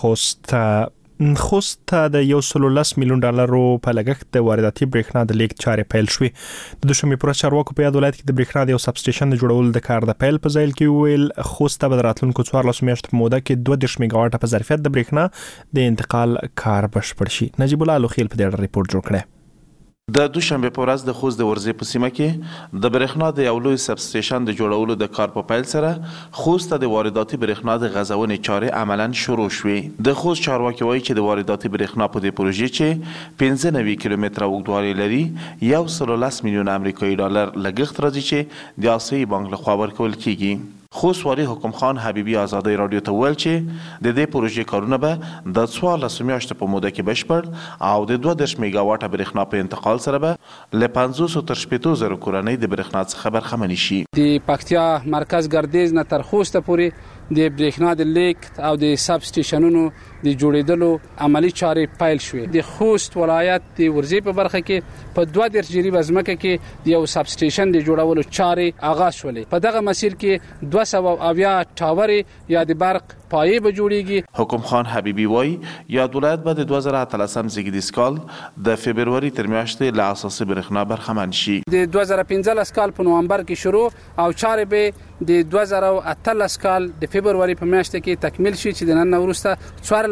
خوست د $110 میلیون په لګښت د وارداتي برېښنا د لیک چارې پیل شوې. د دوشنبې پر ورځ چارواکو په یاد ولایت کې د برېښنا د یو سب سټیشن د جوړولو د کار د پیل په ځای کې ویل خوست ته به د راتلونکو 14 میاشتو په موده کې 32 میگاواټه په ظرفیت د برېښنا د انتقال کار بشپړ شي. نجیب الله لوخیل په دې اړه ریپورت جوړ کړی. د دوشنبه په ورځ د خوست د ورزې په سیمه کې د برېښنا د یو لوی سب سټیشن د جوړولو د کار په پیل سره خوست د وارداتي برېښنا د غځونې چارې عملاً شروع شوې. د خوست چارواکي وایي چې د وارداتي برېښنا په دې پروژې چې 95 کیلومتره اوږدوالی لري $110 میلیون امریکایي لګښت راځي چې د آسیایي بانک لخوا ورکول کیږي. خوست والي حکم خان حبیبي آزادۍ رادیو ته ویل چې د دې پروژې کارونه به د 14 میاشتو په موده کې بشپړ او د 32 میگاواټه برېښنا په انتقال سره به له 500 تر 600 کورنۍ د برېښنا څخه برخمنې شي. د پکتیا مرکز ګردیز نه تر خوست پورې د برېښنا د لیک او د سب سټیشنونو د جوړېدلو عملی چارې پیل شوې. د خوست ولایت د ورزې په برخه کې په 2 جریبه ځمکه کې د یو سب سټیشن د جوړولو چارې آغاز شولې. په دغه مسیر کې 270 ټاورې یا د برق پایې به جوړیږي. حکم خان حبیبي وایي یاد ولایت به د 2013 زیږدیز کال د فبرवरी تر میاشتې له اساسي برېښنا برخمن شي. د 2015 کال په نومبر کې شروع او چارې به د 2018 کال د فبرवरी په میاشت کې تکمیل شي چې د نن وروسته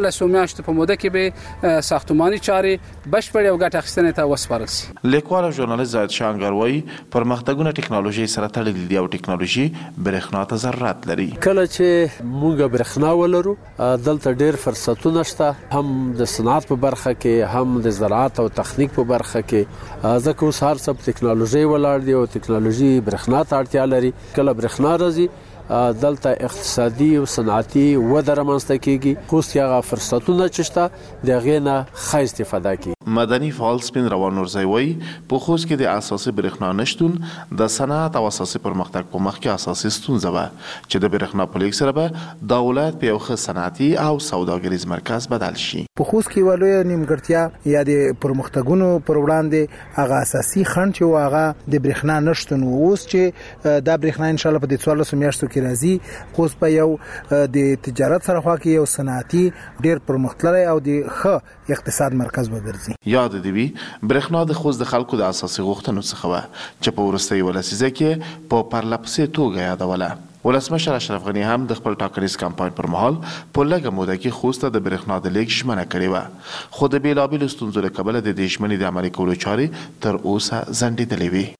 14 میاشتو په موده کې به ساختماني چارې بشپړ او ګټه اخیستنې ته وسپارل شي. لیکوال او ژورنالیست زاهد شانګر وایي پرمختګونه ټکنالوژي سره تړلي دي او ټکنالوژي برېښنا ته ضرورت لري. کله چې موږ برېښنا ولرو دلته ډېر فرصتونه شته، هم د صنعت په برخه کې، هم د زراعت او تخنیک په برخه کې، ځکه اوس هر څه په ټکنالوژي ولاړ دی او ټکنالوژي برېښنا ته اړتیا لري. کله برېښنا راځي دلته اقتصادي او صنعتي وده رامنځته کیږي، خو هغه فرصتونه چې شته د هغې نه ښه استفاده کیږي. مدني فعال سپین روان نورزی وایي په خوست کې د اساسي برېښنا نشتون د صنعت او اساسي پرمختګ په مخ کې اساسي ستونزه وه چې د برېښنا په لیک سره به دا ولایت په یو ښه صنعتي او سوداګریز مرکز بدل شي. په خوست کې یوه لویه نیمګړتیا یا د پرمختګونو پر وړاندې هغه اساسي خنډ چې و هغه د برېښنا نشتون و. اوس چې دا برېښنا انشاءالله په دې 14 میاشتو کې راځي، خوست په یو د تجارت سره خوا کې یو صنعتي ډېر پرمختللی او د ښه اقتصاد مرکز وګرځي. یاد دی وی برېښنا د خوست د خلکو د اساسي غوښتنو څخه وه چې په وروستۍ ولسیزه کې په پرلپسې توګه یادوله. ولسمشر اشرف غني هم د خپل ټاکنیز کمپاین پر مهال په لږه موده کې خوست ته د برېښنا د لیږد ژمنه کړې وه، خو د بېلابېلو ستونزو له کبله د دې ژمنې د عملي کولو چارې تر اوسه ځنډېدلې وي.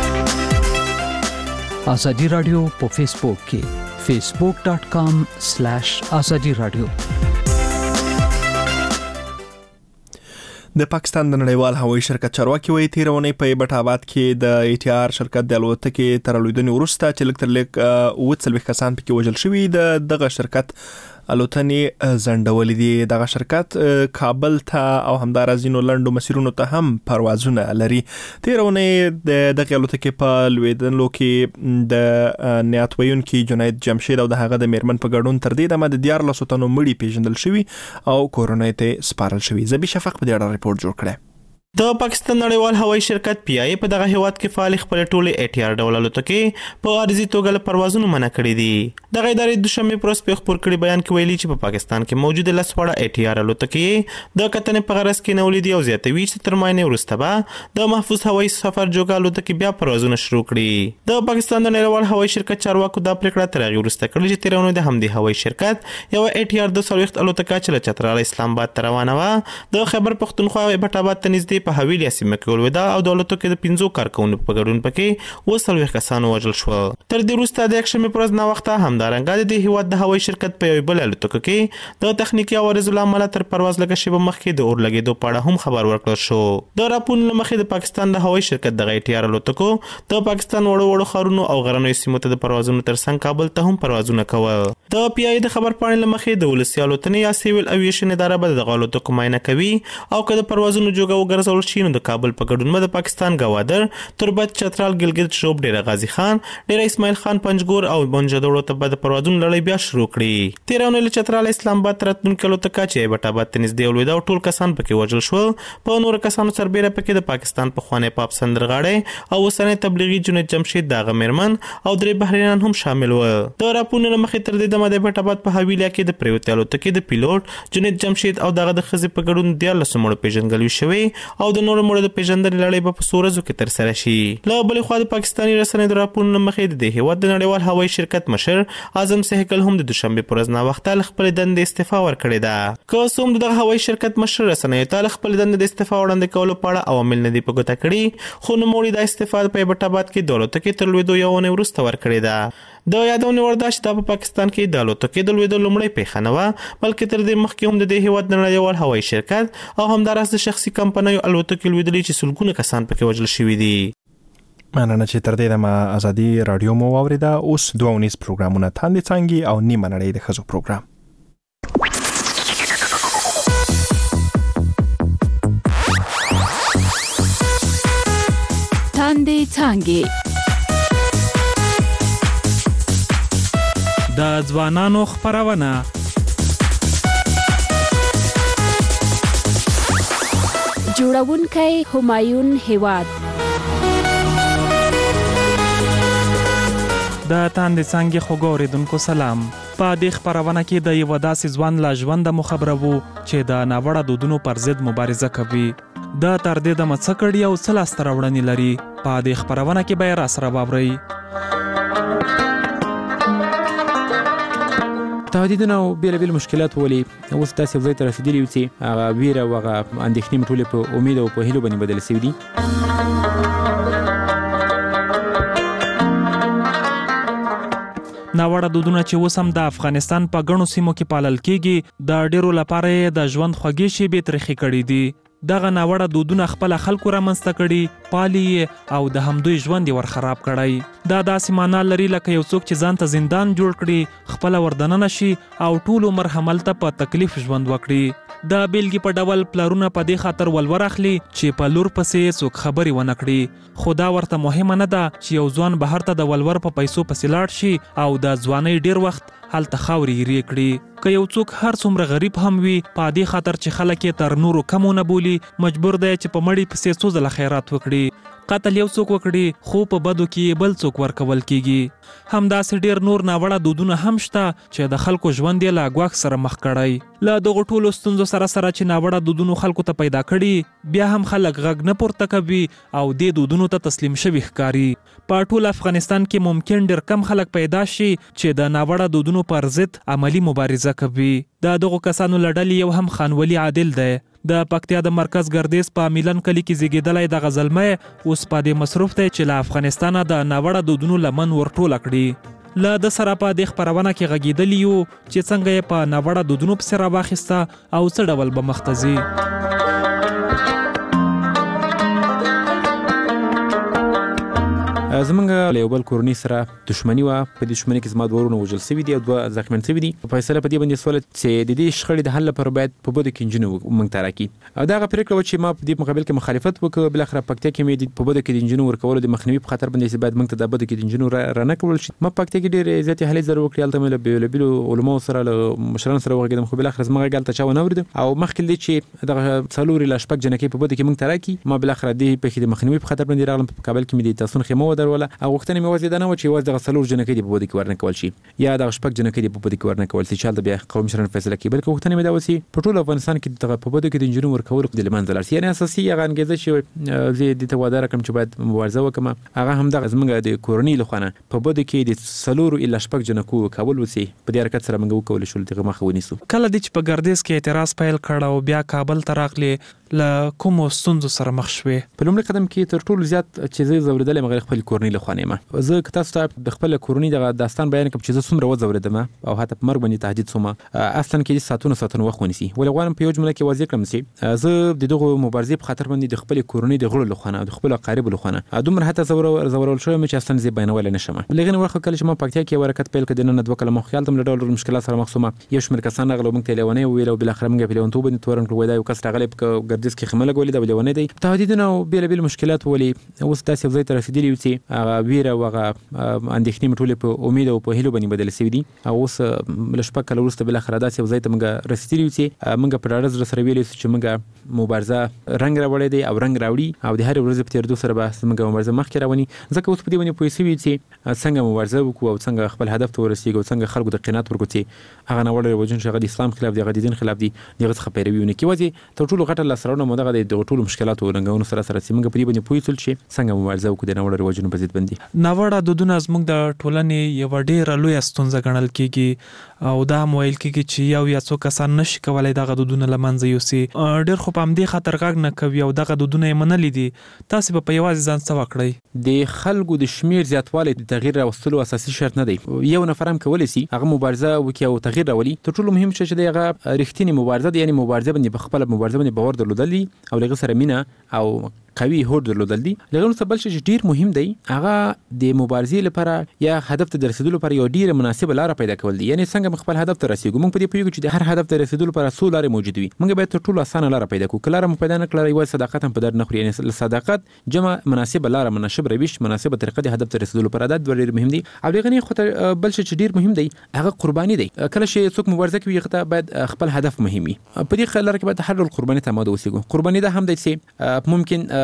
ازادي رادیو په فیسبوک کې facebook.com/azadi radio. د پاکستان د نړیوال هوایي شرکت چارواکي وایي تیرونی په بټ آباد کې د ATR شرکت د الوتکې تر الوتنې وروسته چې لږ تر لږ 40 کسان پکې وژل شوي. دغه شرکت الوتنې ځنډولې دي. دغه شرکت کابل ته او همداراز ځینو لنډو مسیرونو ته هم پروازونه لري. تیرونی دغه الوتکې په لویدلو کې د نیات ویونکي جنید جمشید او د هغه د میرمن په ګډون تر دې دمه د 14 تنو مړي پیژندل شوي او کورونای ته سپارل شوي. زبی شفق په دې اړه ریپورت جوړ کړی. د پاکستان نړیوال هوایي شرکت PIA په دغه هیواد کې فعال خپل ټولې ATR ډول الوتکې په عارضي توګه له پروازونو منع کړي دي. د ادارې د شنبه پر ورځ په خبر کړي بیان کې ویلي چې په پاکستان کې موجود لسوړه ATR الوتکې د کتنې په غرض کې نولې دي او زیاتوي چې تر ماینه وروسته به د محفوظ هوایي سفر جوګه الوتکې بیا پروازونه شروع کړي. د پاکستان د نړیوال هوایي شرکت چارواکو دا پریکړه تر هغه وروسته کړې چې تیرونه د همدې هوایي شرکت یو ATR 240 الوتکه چې له چترال اسلام آباد ته روانه وه د خیبر پختونخوا بټ آباد ته نږدې په حویلیا سیمه کې ولویده او د الوتکې د 15 کارکونکو په ګډون پکې 40 کسان وژل شو. تر دې وروسته د یکشنبه پر ورځ نا وخته همدارنګه د هیواد د هوایي شرکت په یو بل الوتکه کې د تخنیکی عوارض لامل تر پرواز لږه شیبه مخکې د اور لګیدو په اړه هم خبر ورکړل شو. د راپورونو مخې د پاکستان د هوایي شرکت د ATR الوتکو د پاکستان وړو خارونو او غرنیو سیمو ته د پروازونو ترڅنګ کابل ته هم پروازونه کول. د PIA د خبر پاڼې مخې د ولسي الوتنې یا سیویل اویشن اداره به د الوتکو معاینه کوي او که د پروازونو جوګه وګرځول شي نو د کابل په ګډون د پاکستان گوادر تربت چترال ګلګت شوب ډیر غازی خان ډیر اسماعیل خان پنجګور او بنجدوړو ته د پروازونو لړۍ بیا شروع کړي. تیرونه له چترال اسلام آباد ترتون کلو تکا چې بټ آباد تنس دی ولوي دا ټول کسان پکې وژل شو. په نور کسانو سربېره پکې د پاکستان په خوانې پاپ سندرغاړي او وسنه تبلیغي جنید جمشید دغه میرمن او درې بهرینان هم شامل و. د راپورونو مخې تر دې دمه د بټ آباد په حویلیا کې د پریوت الوتکې د پیلوټ جنید جمشید او دغه د خزي په ګډون 14 مړو پیژنګلوي شوی او د نور مړو د پیژندل لړۍ په سورزو کې تر سره شي. له بل خوا د پاکستاني رسنۍ د راپورونو مخې د هیواد د نړیوال هوایي شرکت مشر اعظم سهکل هم د دوشنبه پر ورځ نا وخت خپل دند استعفا ورکړې ده. که څوم د هوایي شرکت مشر رسنۍ ته خپل دند استعفا وړاندې کولو په اړه عوامل نه دی په ګوته کړي خو نو موړي د استعفا په بټ آباد کې دولت کې تر لویدو یو نه ورسته ورکړې ده. د یادونه وردا چې په پاکستان کې د الوتکې د لویدو لومړی پیښه نه و بلکې تر دې مخکې هم د دې هیواد د نړیوال هوایي شرکت او همداراز د شخصي کمپنیو الوتکې لویدلې چې سلګونه کسان پکې وژل شوي دي. مننه چې تر دې دمه ازادي رادیو مو واوریده. اوس 2 پروګرامونه تاندې څنګه او نیمه نړۍ د خزو پروګرام. تاندې څنګه د ځوانانو خبرونه جوړونکی همایون هیواد د تاندې څنګه خوګوریدونکو سلام. په دې خبرونه کې د یو داسې ځوان لا ژوند مخبرو چې د ناوړه دودونو پر ضد مبارزه کوي. د تر دې د مڅکړی او سلاستر وړنی لري. په دې خبرونه کې به را سره باوري. تهدیدونه او بیل مشکلات ولې اوس تاسو ځای ته رسیدلی یو چې هغه ویره او هغه اندېښنې ټولې په امید او په هیلو باندې بدل شوي دي. ناوړه دودونه چې اوس هم د افغانستان په ګڼو سیمو کې پالل کېږي د ډیرو لپاره د ژوند خوږې شیبې ترخې کړي دي. دغه ناوړه دودونه خپل خلکو رامنځته کړي، پالي او د همدوی ژوند یې ور خراب کړی. دا داسې معنا لري لکه یو څوک چې ځان ته زندان جوړ کړي، خپل وردننه شي او ټول عمر هملته په تکلیف ژوند وکړي. د بیلګې په ډول پلارونه په دې خاطر ولور اخلي چې په لور پسې څوک خبرې ونه کړي، خو دا ورته مهمه نه ده چې یو ځوان بهر ته د ولور په پیسو پسې لاړ شي او د ځوانۍ ډیر وخت هلته خاورې یې کړي. که یو څوک هر څومره غریب هم وي، په دې خاطر چې خلک یې تر نورو کمونه بولي، مجبور دی چې په مړي پسې څو ځله خیرات وکړي. قتل یو څوک وکړي خو په بدو کې بل څوک ورکول کیږي. همداسې ډیر نور ناوړه دودونه هم شته چې د خلکو ژوند یې له ګواښ سره مخ کړی. له دغو ټولو ستونزو سره چې ناوړه دودونو خلکو ته پیدا کړي، بیا هم خلک غږ نه پورته کوي او دې دودونو ته تسلیم شوي ښکاري. په ټول افغانستان کې ممکن ډیر کم خلک پیدا شي چې د ناوړه دودونو پر ضد عملی مبارزه کوي. د دغو کسانو له ډلې یو هم خانولي عادل دی. د پکتیا د مرکز ګردیز په میلن کلی کې زیږیدلی دغه زلمی اوس په دې مصروف دی چې له افغانستانه د ناوړه دودونو لمن ورټوله کړي. له د سره په دې خپرونه کې غږیدلی یو چې څنګه یې په ناوړه دودونو پسې راواخیسته او څه ډول به مخته ځي. زمونږ له یو بل کورنۍ سره دښمني وه. په دې دښمنۍ کې زما دوه ورونه وژل شوي دي او دوه زخمیان شوي دي. فیصله په دې باندې سوله چې د دې شخړې د حل لپاره باید په بدو کې نجونې موږ ته راکړي. او دغه پرېکړه وه چې ما په دې مقابل کې مخالفت وکړ. بالاخره پکتیا کې مې په بدو کې د نجونو ورکولو د مخنیوي په خاطر باندې چې باید موږ ته د بدو کې د نجونو رانه کول شي. ما پکتیا کې ډېرې زیاتې هلې ځلې وکړې. هلته مې له بېلابېلو علماو سره له مشرانو سره وغږېدم، خو بالاخره زما غږ هلته چا ونه اورېده. او مخکې له دې چې دغه څلور لا شپږ جنکۍ په بدو کې موږ ته راکړي، ما بالاخره دې پېښې د مخنیوي په خاطر باندې راغلم. په کابل کې مې د تاسون خیمه ودروله او غوښتنه مې یوازې دا نه وه چې یوازې دغه څلور جنکۍ دې په بدو کې ورنه کول شي یا دغه شپږ جنکۍ دې په بدو کې ورنه کول شي چې هلته بیا قومي مشران فیصله کوي، بلکې غوښتنه مې دا وه چې په ټول افغانستان کې دغه په بدو کې د نجونو ورکولو د له منځه لاړ شي. یعنې اساسي هغه انګېزه چې زه دې ته وعده راکړم چې باید مبارزه وکړم، هغه همدغه زموږ د کورنۍ له خوا نه په بدو کې د څلورو الا شپږ جنکو کول وسي. په دې حرکت سره موږ وکولی شول دغه مخه ونیسو. کله دې چې په ګردیز کې اعتراض پیل کړ او بیا کابل ته راغلې، له کومو ستونزو سره مخ شوې؟ په لومړي قدم کې تر ټولو زیات چې زه ځورېدلی یم هغه خپل کورنۍ له خوا نه یم. زه که تاسو ته د خپل کورنۍ دغه داستان بیان کړم چې زه څومره وځورېدم او حتی په مرګ باندې تهدید شوم، اصلا کې ساعتونه وخت ونیسي. ولې غواړم په یو جمله کې واضح کړم چې زه د دغو مبارزې په خاطر باندې د خپل کورنۍ د غړو له خوا نه او د خپلو اقاربو له خوا نه دومره حتی ځورول شوی یم چې اصلا زه بیانولی نه شم. لږ نه وخت کله چې ما پکتیا کې یو حرکت پیل کړ، د نن 2 کاله مخکې هلته له ډول مشکلات سره مخ شوم. یو شمېر کسان راغلل موږ ته لیونۍ وویل او بالاخره موږ په لیونتوب باندې تورن کړو. دا یو کس راغلی په ګردیز کې خیمه لګولې ده، لیونۍ دی. تهدیدونه او بیلابېل مشکلات ولې اوس داسې یو ځای ته رسېدلي یو چې هغه ویره او هغه اندېښنې مې ټولې په امید او په هیلو باندې بدلې شوي دي. او اوس له شپږ کاله وروسته بالاخره داسې یو ځای ته موږ رسېدلي یو چې موږ په ډاډه زړه سره ویلی چې موږ مبارزه رنګ راوړی دی او رنګ راوړي او د هرې ورځې په تېرېدو سره به موږ مبارزه مخکې رواني. ځکه اوس په دې باندې پوه شوي چې څنګه مبارزه وکړو او څنګه خپل هدف ته ورسېږو او څنګه خلکو ته قناعت ورکړو چې هغه ناوړه رواجونه چې هغه د اسلام خلاف دي، هغه د دین خلاف دي، د هغه څخه پیروي ونه کړي. یوازې تر ټولو غټه لاسته راوړنه مو دغه د دغو ټولو مشکلاتو رنګونو سره چې موږ په دې باندې پوه شول چې څنګه مبارزه وکړو د ناوړه رواجونو په ضد باندې. ناوړه دودونه زموږ د ټولنې یوه ډېره لویه ستونزه ګڼل کېږي او دا هم ویل کېږي چې یو یا څو کسان نشي کولی دغه دودونه له منځه یوسي. ډېر خو په همدې خاطر غږ نه کوي او دغه دودونه یې منلي دي. تاسې به په یوازې ځان څه وکړئ؟ د خلکو د شمېر زیاتوالی د تغییر راوستلو اساسي شرط نه دی. یو نفر هم کولی شي هغه مبارزه وکړي او تغییر راولي. تر ټولو مهم شی چې دی هغه رښتینې مبارزه ده، یعنې مبارزه باندې په خپله مبارزه باندې باور درلودل دي او له هغې سره مینه او قوي هوډ درلودل دي. له هغې وروسته بل شی چې ډېر مهم دی هغه د مبارزې لپاره یا هدف ته د رسېدو لپاره یو ډېره مناسبه لاره پیدا کول دي. یعنې څنګه موږ خپل هدف ته رسېږو. موږ په دې پوهېږو چې د هر هدف ته رسېدو لپاره څو لارې موجود وي. موږ باید تر ټولو اسانه لاره پیدا کړو. که لاره مو پیدا نه کړله، یوازې صداقت هم په در نه خوري. یعنې صداقت جمع مناسبه لاره، مناسب روش، مناسبه طریقه د هدف ته رسېدو لپاره دا دوه ډېر مهم دي. او د هغې نه خو بل شی چې ډېر مهم دی هغه قرباني دی. کله چې څوک مبارزه کوي هغه ته باید خپل هدف مهم وي. په دې لاره کې باید هر ډول قرباني ته آماده اوسېږو. قرباني دا هم دی چې ممکن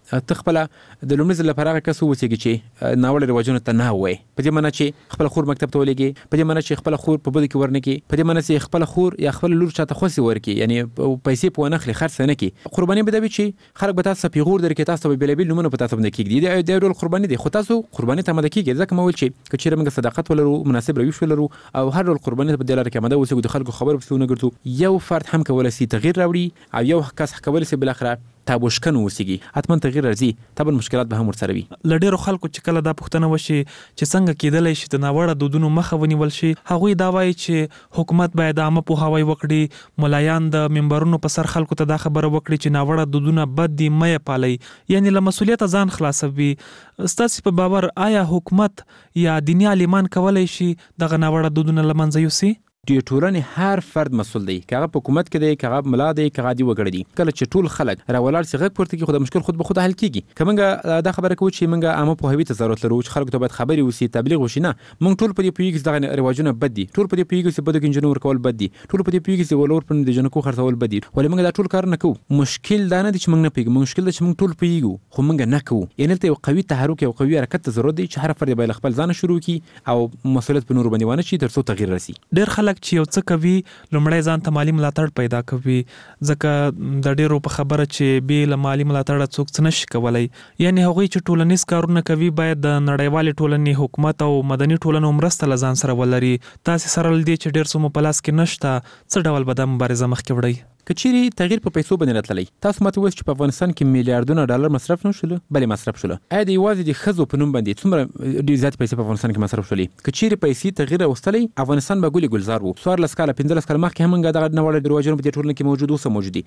تخپل د لومړي ځل لپاره کس وڅېږي چې ناوړه رواجونو ته نه وای په دې معنی چې خپل خور مکتب ته ولېږي په دې معنی چې خپل خور په بده کې ورنکي په دې معنی چې خپل خور یا خپل لور چاته خوسي ورکی یعنی پیسې په ونخلي خرڅ نه کی قرباني به دی چې خلک به تاسو پیغور درکې تاسو به بلبل نمونه په تاسو باندې کېږي د ډول قرباني دی خو تاسو قرباني ته مده کېږي ځکه مول چې کچېره موږ صداقت ولرو مناسب روش ولرو او هر ډول قرباني په دلاره کې مده وسو د خلکو خبر پسونه ګرځو یو فرد هم کولای شي تغییر راوړي او یو کس کولای شي بل اخره تابوشکن وسیږي حتما تغییر راځي طبعا مشکلات به هم ورسره وي لډیرو خلکو چې کله دا پوښتنه وشي چې څنګه کېدلی شي د ناوړه دودونو مخه ونیول شي هغوی دا وایي چې حکومت باید عامه پوهاوی وکړي ملایان د منبرونو په سر خلکو ته دا خبره وکړي چې ناوړه دودونه بد دي مه پالي یعنی له مسؤلیت ځان خلاصوي ستاسو په باور آیا حکومت یا دیني عالمان کولای شي دغه ناوړه دودونه له منځه یوسي د ټولنې هر فرد مسول دی کغه په حکومت کې دی کغه ملا دی کغه دی وګړي دي کله چې ټول خلک راولار چې غږ پورته کې خود مشکل خود به خود حل کیږي کومه دا خبره کوي چې موږ عامه په هوی ته ضرورت لرو چې خلکو ته باید خبري وسی تبلیغ وشي نه موږ ټول په دې پیګس دغه رواجونه بد دي ټول په دې پیګس په دغه انجنیر کول بد دي ټول په دې پیګس ولور په دې جنکو خرڅول بد دي ولې موږ دا ټول کار نه کوو مشکل دا نه دي چې موږ نه پیګو مشکل دا چې موږ ټول پیګو خو موږ نه کوو یعنی ته یو قوي تحرک او قوي حرکت ضرورت دی چې هر فرد باید خپل ځان شروع کړي او مسؤلیت په نور باندې ونه شي ترڅو تغییر راسي ډیر خلک چې یو څه کوي لومړی ځان ته مالی ملاتړ پیدا کوي ځکه د ډیرو په خبره چې به له مالی ملاتړ څوک څه نشي کولای یعنی هغوی چې ټولنیز کارونه کوي باید د نړیوالې ټولنې حکومت او مدني ټولنو مرسته له ځان سره ولري تاسو سره لدی چې ډیر څه په لاس کې نشته څه ډول به د مبارزه مخکې وړي کچيري تغییر په پیسو باندې راتللی تاسو ماته وایئ چې په افغانستان کې میلیارډونه ډالر مصرف نشول بلې مصرف شول اې د یوازې د خزو په نوم باندې څومره ډیر زیات پیسې په افغانستان کې مصرف شولې کچيري پیسې تغییر وستلی افغانستان به ګولي ګلزار وو 14 کال 15 کال مخکې هم دغه نوړ دروازې په ټولنه کې موجود اوسه موجودي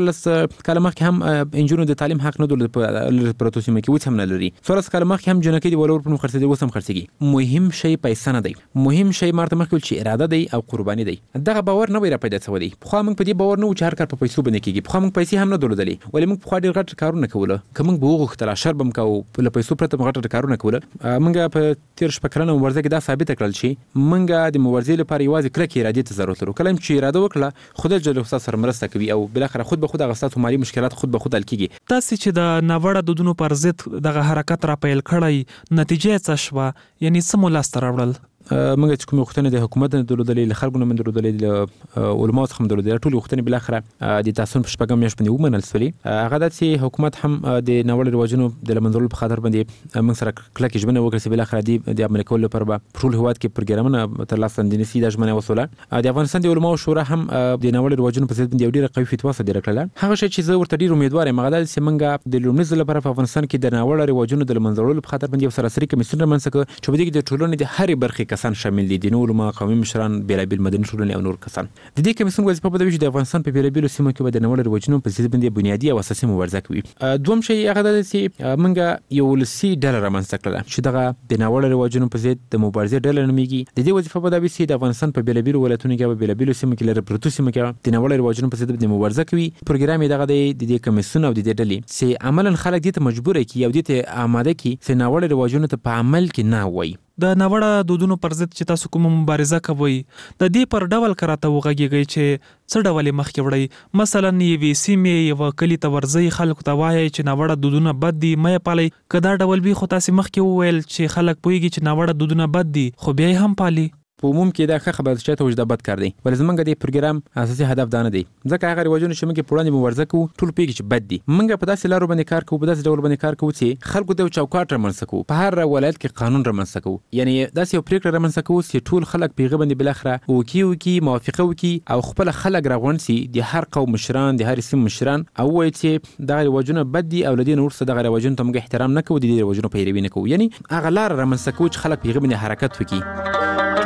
14 کال مخکې هم انجونو د تعلیم حق نه درلود په پروتوسیمه کې وڅ هم نه لري 14 کال مخکې هم جنکې دی ولور په خرڅې دی وسم خرڅېږي مهم شی پیسې نه دی مهم شی مرته مخکې چې اراده دی او قرباني دی دغه باور نه وي را پیدا شوی خو موږ په دې باور نه و چې هر کار په پیسو باندې په موږ پیسې هم نه درلودلې ولې موږ په ډېر غټ کارونه کوله کوم به وغوښتل شربم کو په پیسو پرته غټ کارونه کوله موږ په تیر شپه کلنه مبارزه کې دا ثابت کړل چې موږ د مبارزې لپاره یوازې کلک اراده ته ضرورت لرو کله چې اراده وکړه خدای جل وعلا سره مرسته کوي او بل اخر خود به خود غستات مالی مشکلات خود به خود حل کیږي تاسو چې د ناوړه دودونو پر ضد دغه حرکت را پیل کړی نتیجه څه شوه یعنی څه مو لاس ته راوړل موږ چې کوم وختونه د حکومت نه درلودلې له خلکو نه من درلودلې له علماء څخه درلودلې ټول وختونه بل اخره د تاسو په شپږم میاشت باندې ومنل سولې هغه د چې حکومت هم د نوړ رواجونو د لمنځلو په خاطر باندې موږ سره کلک ژمنه وکړه چې بل اخره د عمل کولو لپاره به ټول هواد کې پروګرامونه تر لاسه اندنې سي د ژمنه وسوله د افغانستان د علماء شورا هم د نوړ رواجونو په ضد باندې ډیره قوي فتوا صادره کړله هغه شی چې زه ورته ډیر امیدوار یم هغه د چې موږ د لومړي ځل لپاره په افغانستان کې د نوړ رواجونو د لمنځلو په خاطر باندې یو سراسري کمیسیون رامنځته کړ چې په دې کې د ټولنې د هرې برخې کسان شامل دي علماء قومي مشران بیلابل مدني ټولنې او نور کسان د دې کمیسیون وظیفه په دې چې د افغانستان په بیلابل سیمو کې به د نوړ رواجونو په ضد باندې بنیادی او اساسي مبارزه کوي دوم شی هغه د چې موږ یو لسی ډالر رامنځته کړل چې دغه د نوړ رواجونو په ضد د مبارزې ډالر نوميږي د دې وظیفه په دې چې د افغانستان په بیلابل ولایتونو کې په بیلابل سیمو کې لري پروتو سیمو کې د نوړ رواجونو په ضد باندې مبارزه کوي پروګرام دغه د دې کمیسیون او د دې ډلې چې عملاً خلک دې ته مجبور کی او دې ته آماده کی چې نوړ رواجونو ته په عمل کې نه وایي د ناوړه دودونو پر ضد چې تاسو کوم مبارزه کوئ د دې پر ډول کراته وغږیږئ چې څه ډول مخکې وړئ مثلا یوې سیمې یو کلی ته ورځي خلکو ته وایي چې ناوړه دودونه بد دي مې پالي کدا ډول به خو تاسو مخکې وویل چې خلک پوهیږي چې ناوړه دودونه بد دي خو بیا هم پالي په عموم کې دا ښه خبره چې ته وجدا بد کار دی ولې زمونږ د پروګرام اساسي هدف دا نه دی ځکه هغه رواجونه چې موږ په وړاندې مبارزه کوو ټول پیږي چې بد دي موږ په داسې لارو باندې کار کوو په داسې ډول باندې کار کوو چې خلکو ته چوکاټ رامنځته کوو په هر ولایت کې قانون رامنځته کوو یعنی داسې یو پریکړه رامنځته کوو چې ټول خلک پیغه باندې بل اخره وکي موافقه وکي او خپل خلک راغون سي د هر قوم مشران د هر سیم مشران او وایي چې دا رواجونه بد دي او لدین ورسره د رواجونو ته موږ احترام نه کوو د دې رواجونو پیروي نه کوو یعنی هغه لار رامنځته کوو چې خلک پیغه باندې حرکت وکي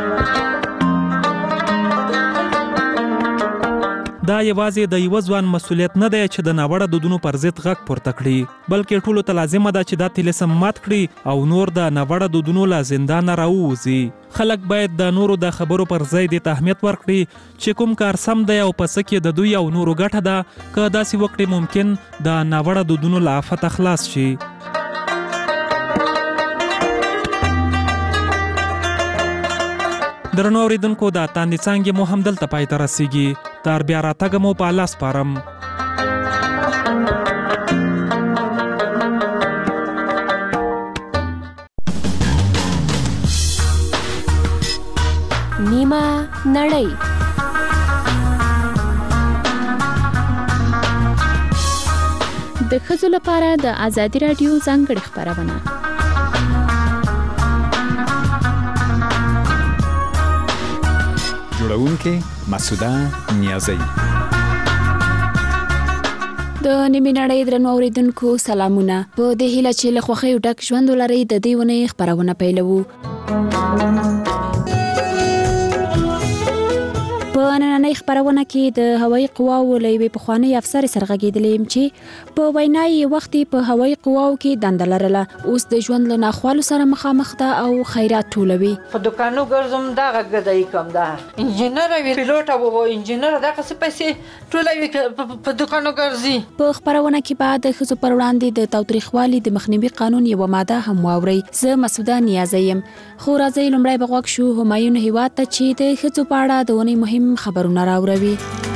دا یوازې د یو ځوان مسولیت نه دی چې د ناوړه دودونو پر ضد غږ پورته کړي بلکې ټولو ته لازمه ده چې دا طلسم مات کړي او نور د ناوړه دودونو له زندانه راووځي خلک باید د نورو د خبرو پر ځای د اهمیت ورکړي چې کوم کار سم دی او پس کې د دوی او نورو ګټه ده که داسې وکړي ممکن د ناوړه دودونو له آفت خلاص شي درنو اوریدونکو دا تاندې څانګې مو هم دلته پای ته رسیږي تر بیا راتګ مو په الله سپارم نیمه نړۍ. د ښځو لپاره د ازادي راډیو ځانګړې خپرونه. جوړونکې مسعوده نیازی. د نیمه نړۍ درنو اوریدونکو سلامونه. په دې هیله چې له خوښیو ډک ژوند ولرئ د دې ونې خپرونه پیلوو. په نننۍ خپرونه کې د هوایي قواو له یوې پخوانۍ افسرې سره غږېدلې یم چې په وینا یې وخت په هوایي قواو کې دنده لرله، اوس د ژوند له ناخوالو سره مخامخ ده او خیرات ټولوي. په دوکانو ګرځم دغه ګدای کوم ده انجینر وی پیلوټ او انجینر دغه څه پیسې ټولوي په دوکانو ګرځي. په خپرونه کې بعد د ښځو پر وړاندې د تاوتریخوالي د مخنیوي قانون یوه ماده هم واورئ. زه مسعوده نیازی یم. خو راځئ لومړی به غوږ شو همایون هیواد ته چې د ښځو په اړه د ونې مهم خبرونه راوړوي.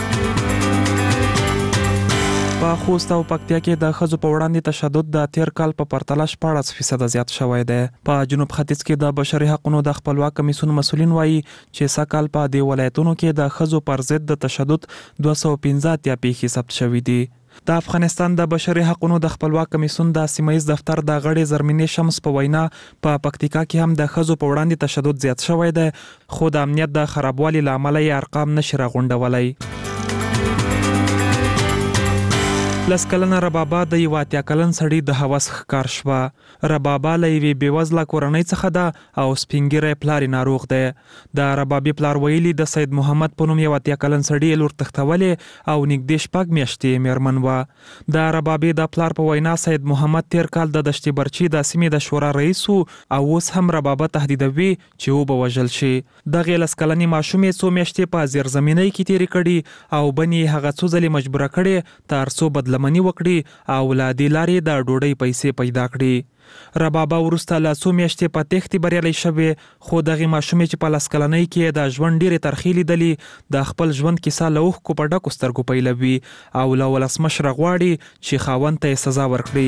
په خوست او پکتیا کې د ښځو په وړاندې تشدد د تیر کال په پرتله 14% زیات شوی دی. په جنوب ختیځ کې د بشري حقوقو د خپلواک کمیسیون مسؤلین وایي چې سږ کال په دې ولایتونو کې د ښځو پر ضد د تشدد 215 پیښې ثبت شوې دي. د افغانستان د بشري حقوقو د خپلواک کمیسیون د سیمایي دفتر د غړي زرمینې شمس په وینا په پکتیکا کې هم د ښځو په وړاندې تشدد زیات شوی دی، خو د امنیت د خرابوالي له امله یې ارقام نشي راغونډولی. لس کلنه ربابا د یو 80 کلن سړي د هوس ښکار شوه. ربابا له یوې بېوزله کورنۍ څخه ده او سپینګیری پلار ناروغ دی. د ربابي پلار ویلي د سید محمد په نوم یو 80 کلن سړي لور تښتولې او نږدې 6 میاشتې میرمن وه. د ربابي د پلار په وینا سید محمد تیر کال د دشت برچي د سیمې د شورا رئیس او اوس هم ربابا تهدیدوي چې وبه وژل شي. دغه لس کلنې ماشومې څو میاشتې په زیرزمینۍ کې تیرې کړي او بنې هغه څو ځلې مجبوره کړې تر څو بدلمنی وکړي او له دې لارې د ډوډۍ پیسې پیدا کړي. ربابا وروسته له څو میاشتې په تښتې بریالی شوې، خو دغې ماشومې چې په لس کلنۍ کې د ژوند ډېرې ترخې لیدلې د خپل ژوند کیسه له اوښکو په ډکو سترګو پیلوي او له ولسمشره غواړي چې خاوند ته یې سزا ورکړي.